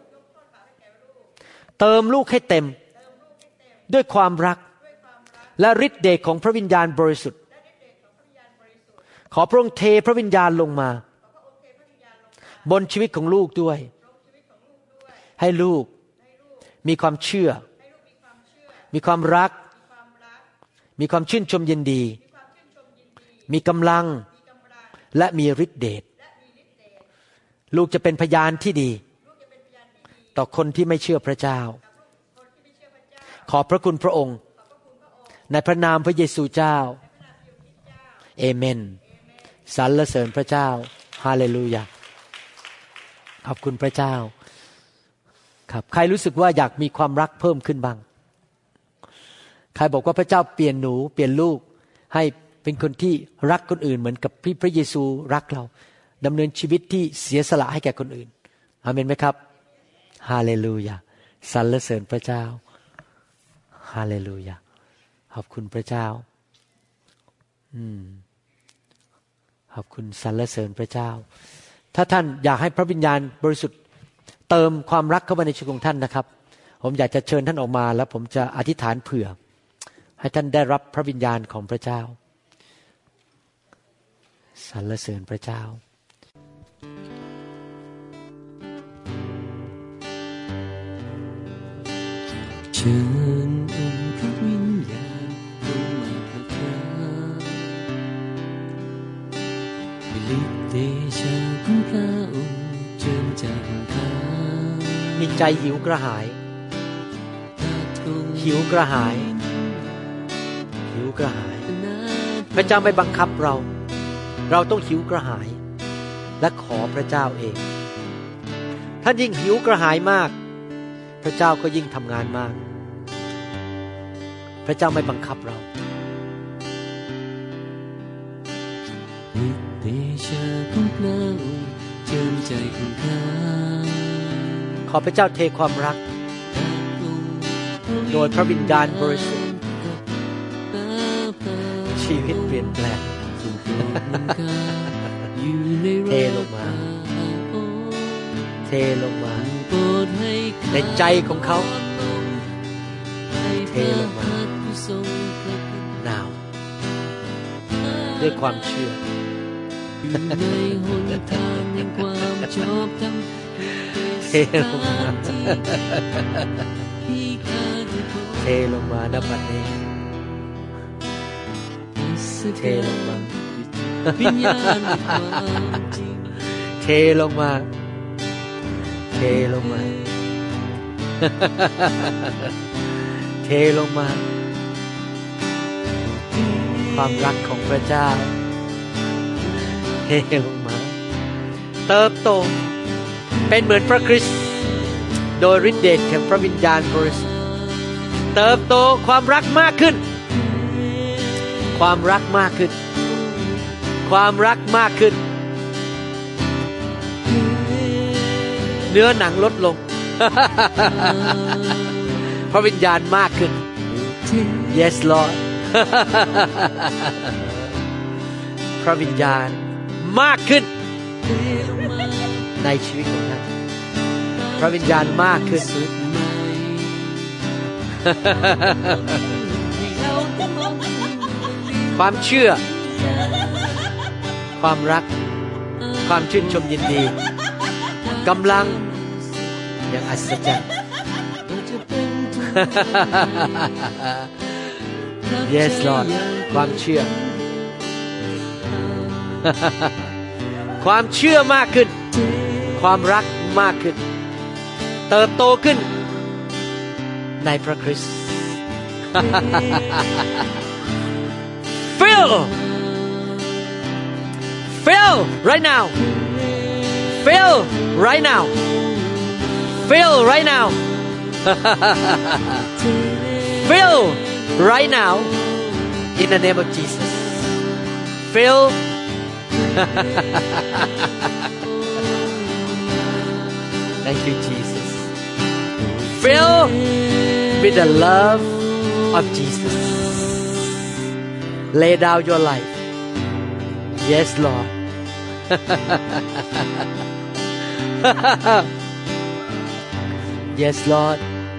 เติมลูกให้เต็มด้วยความรักและฤทธิ์เดชของพระวิญญาณบริสุทธิ์ขอพระองค์เทพระวิญญาณลงมาบนชีวิตของลูกด้วยให้ลูกมีความเชื่อมีความรักมีความชื่นชมยินดีมีกำลังและมีฤทธิ์เดชลูกจะเป็นพยานที่ดีต่อคนที่ไม่เชื่อพระเจ้าขอบพระคุณพระองค์ในพระนามพระเยซูเจ้าเอเมนสรรเสริญพระเจ้าฮาเลลูยาขอบคุณพระเจ้าครับใครรู้สึกว่าอยากมีความรักเพิ่มขึ้นบ้างใครบอกว่าพระเจ้าเปลี่ยนหนูเปลี่ยนลูกให้เป็นคนที่รักคนอื่นเหมือนกับที่พระเยซูรักเราดำเนินชีวิตที่เสียสละให้แก่คนอื่นอาเมนไหมครับฮาเลลูยาสรรเสริญพระเจ้าฮาเลลูยาขอบคุณพระเจ้าขอบคุณสรรเสริญพระเจ้าถ้าท่านอยากให้พระวิญญาณบริสุทธิ์เติมความรักเข้ามาในชีวิตของท่านนะครับผมอยากจะเชิญท่านออกมาแล้วผมจะอธิษฐานเผื่อให้ท่านได้รับพระวิญญาณของพระเจ้าสรรเสริญพระเจ้าเชิญองค์พระวิญญาณลงมาประทานฤทธิ์เดชะของพระองค์เจิมใจของข้ามีใจหิวกระหายหิวกระหายหิวกระหายพระเจ้าไม่บังคับเราต้องหิวกระหายและขอพระเจ้าเองท่านยิ่งหิวกระหายมากพระเจ้าก็ยิ่งทำงานมากพระเจ้าไม่บังคับเราฤทธิ์เดชะของพระองค์เจิมใจของข้าขอพระเจ้าเทความรักโดยพระวิญญาณบริสุทธิ์ชีวิตเปลี่ยนแปลงเทลงมาเทลงมาในใจของเขาเทลงมาหนาวด้วยความเชื่อเทลงมาเทลงมาณบัดนี้เทลงมาเทลงมาเทลงมาเทลงมาความรักของพระเจ้าเทลงมาเติบโตเป็นเหมือนพระคริสต์โดยฤทธิ์เดชแห่งพระวิญญาณบริสุทธิ์เติบโตความรักมากขึ้นความรักมากขึ้นความรักมากขึ้นเนื้อหนังลดลง พระวิญญาณมากขึ้น Yes Lord พระวิญญาณมากขึ้นในชีวิตของท่านพระวิญญาณมากขึ้นความเชื่อความรักความชื่นชมยินดีกำลังอย่างอัศจรรย์ Yes Lord ความเชื่อ ความเชื่อมากขึ้นความรักมากขึ้นเติบโตขึ้นในพระคริสต์ Fill right now Fill right now Fill right now Fill right now in the name of Jesus Fill Thank you Jesus Fill with the love of Jesus Lay down your life Yes Lord Yes Lord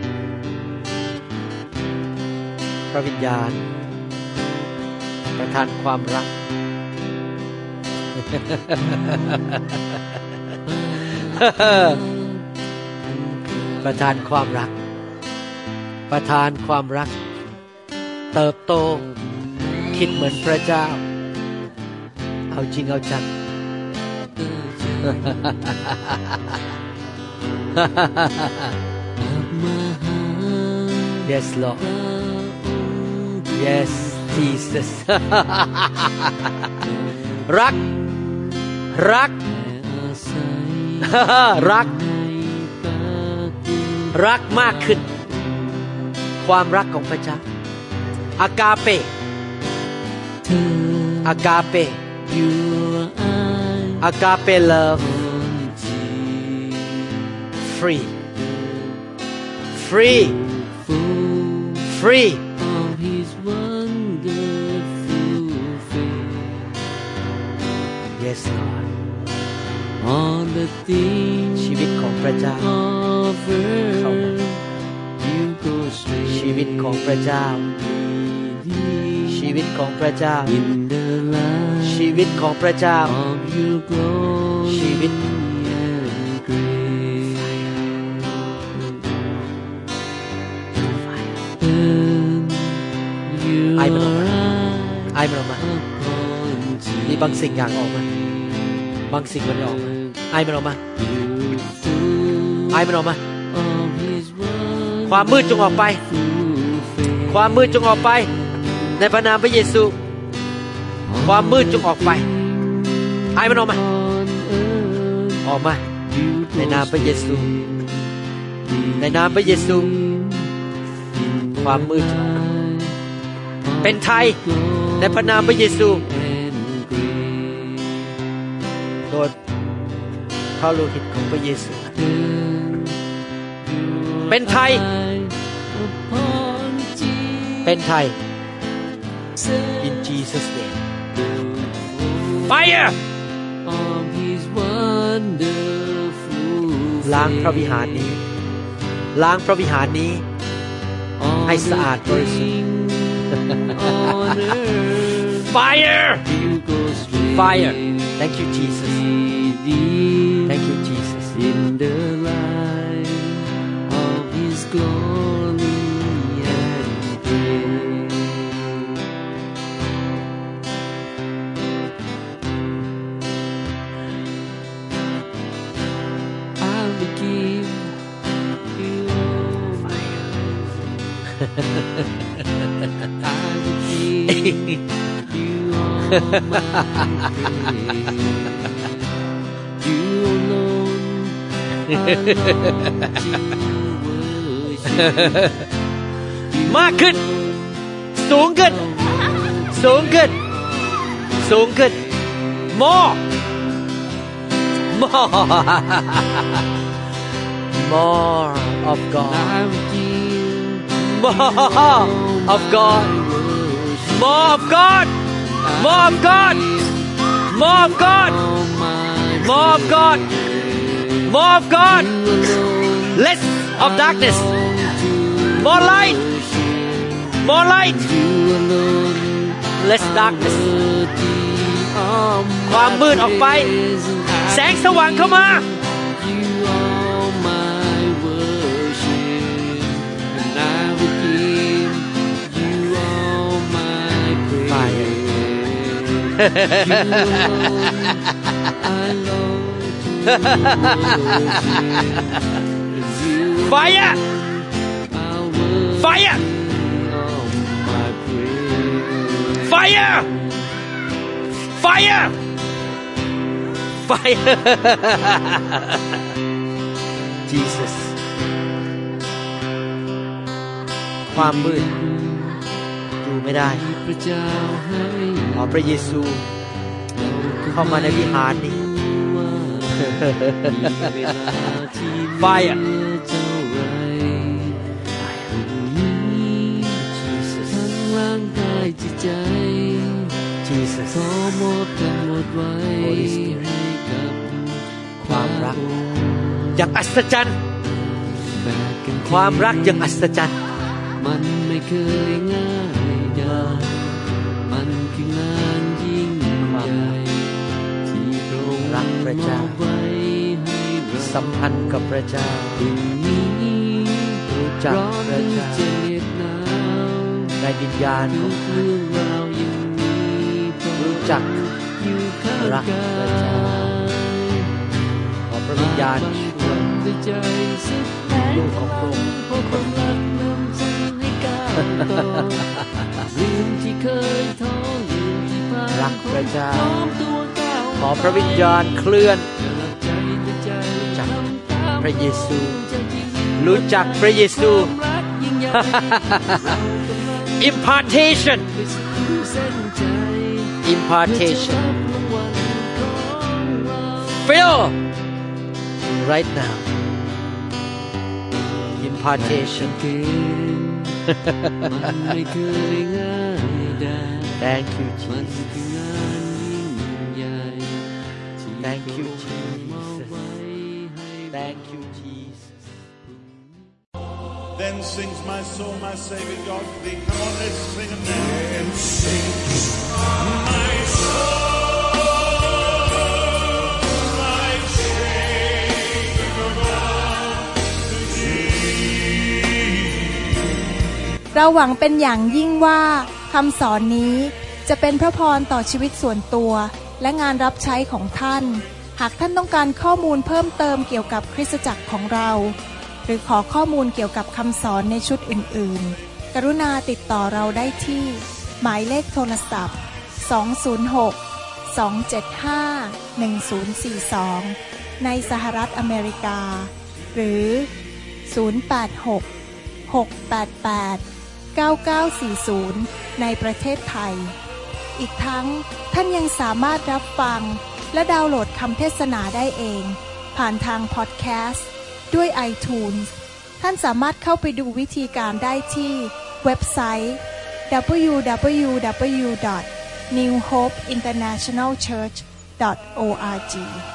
พระวิญญาณประทานความรักประทานความรักประทานความรักเติบโตคิดเหมือนพระเจ้าเอาจริงเอาจัง Yes Yes Lord Yes Jesus รักรักรักมากขึ้นความรักของพระเจ้าอากาเปอากาเปอากาเป love free free free Yes Lord ชีวิตของพระเจ้าเข้ามาชีวิตของพระเจ้าชีวิตของพระเจ้าชีวิตของพระเจ้าชีวิตไอมันออกมาไอมันออกมามีบางสิ่งอย่างออกมาบางสิ่งมันออกมาไอมันออกมาไอมันออกมาความมืดจงออกไปความมืดจงออกไปในพระนามพระเยซูความมืดจงออกไปไอมันออกมาออกมาในนามพระเยซูในนามพระเยซูความมืดเป็นไทยในพระนามพระเยซูโดยพระโลหิตของพระเยซูเป็นไทยเป็นไทย in Jesus name fire ล้างพระวิหารนี้ล้างพระวิหารนี้ให้สะอาดบริสุทธิ์ fire fire thank you Jesus thank you Jesus in the light of His glory and grace I will give you fire I will give you all my praise you alone มากขึ้นสูงขึ้นสูงขึ้นสูงขึ้น more more more of God more of God more of God more of God more of God more of God more of God less of darkness more light more light less darkness ความมืดออกไปแสงสว่างเข้ามาFire! Fire! Fire! Fire! Fire! Jesus ความมืดอยู่ไม่ได้ขอพระเยซูเข้ามาในวิหารนี้ Fire Jesus ขอมอบทั้งหมดไว้ให้กับความรักอย่างอัศจรรย์ความรักอย่างอัศจรรย์มันไม่เคยง่ายดายมันคืองานยิ่งใหญ่ที่พระองค์รักพระเจ้าสัมพันธ์กับพระเจ้ารู้จักพระเจ้าในวิญญาณของรู้จักรักพระเจ้าขอพระวิญญาณช่วยลูกของพระองค์คนนี้ต่อลืมที่เคยท้อลืมที่ผ่านรักพระเจ้าพร้อมตัวก้าวขอพระวิญญาณเคลื่อนใจแต่ใจจากทำตามพระเยซูใจจริงรู้จักพระเยซูความรักยิ่งใหญ่ impartation ไปสู่เส้นใจ impartation เพื่อจะรับรางวัลของเรา fill right now impartation เกณฑ์มันไม่เคยง่ายได้ thank you มัน Jesus คืองานยิ่งใหญ่ thank you ที่พระองค์มอบ Jesus ไว้ให้ thank you Jesus Then sings my soul, my Savior God to thee. Come on, let's sing a name. Then sings my soul, my Savior God to thee. เราหวังเป็นอย่างยิ่งว่าคำสอนนี้จะเป็นพระพรต่อชีวิตส่วนตัวและงานรับใช้ของท่านหากท่านต้องการข้อมูลเพิ่มเติมเกี่ยวกับคริสตจักรของเราหรือขอข้อมูลเกี่ยวกับคำสอนในชุดอื่นๆกรุณาติดต่อเราได้ที่หมายเลขโทรศัพท์206-275-1042ในสหรัฐอเมริกาหรือ086-688-9940ในประเทศไทยอีกทั้งท่านยังสามารถรับฟังและดาวน์โหลดคำเทศนาได้เองผ่านทางพอดแคสต์ด้วย iTunes ท่านสามารถเข้าไปดูวิธีการได้ที่เว็บไซต์ www.newhopeinternationalchurch.org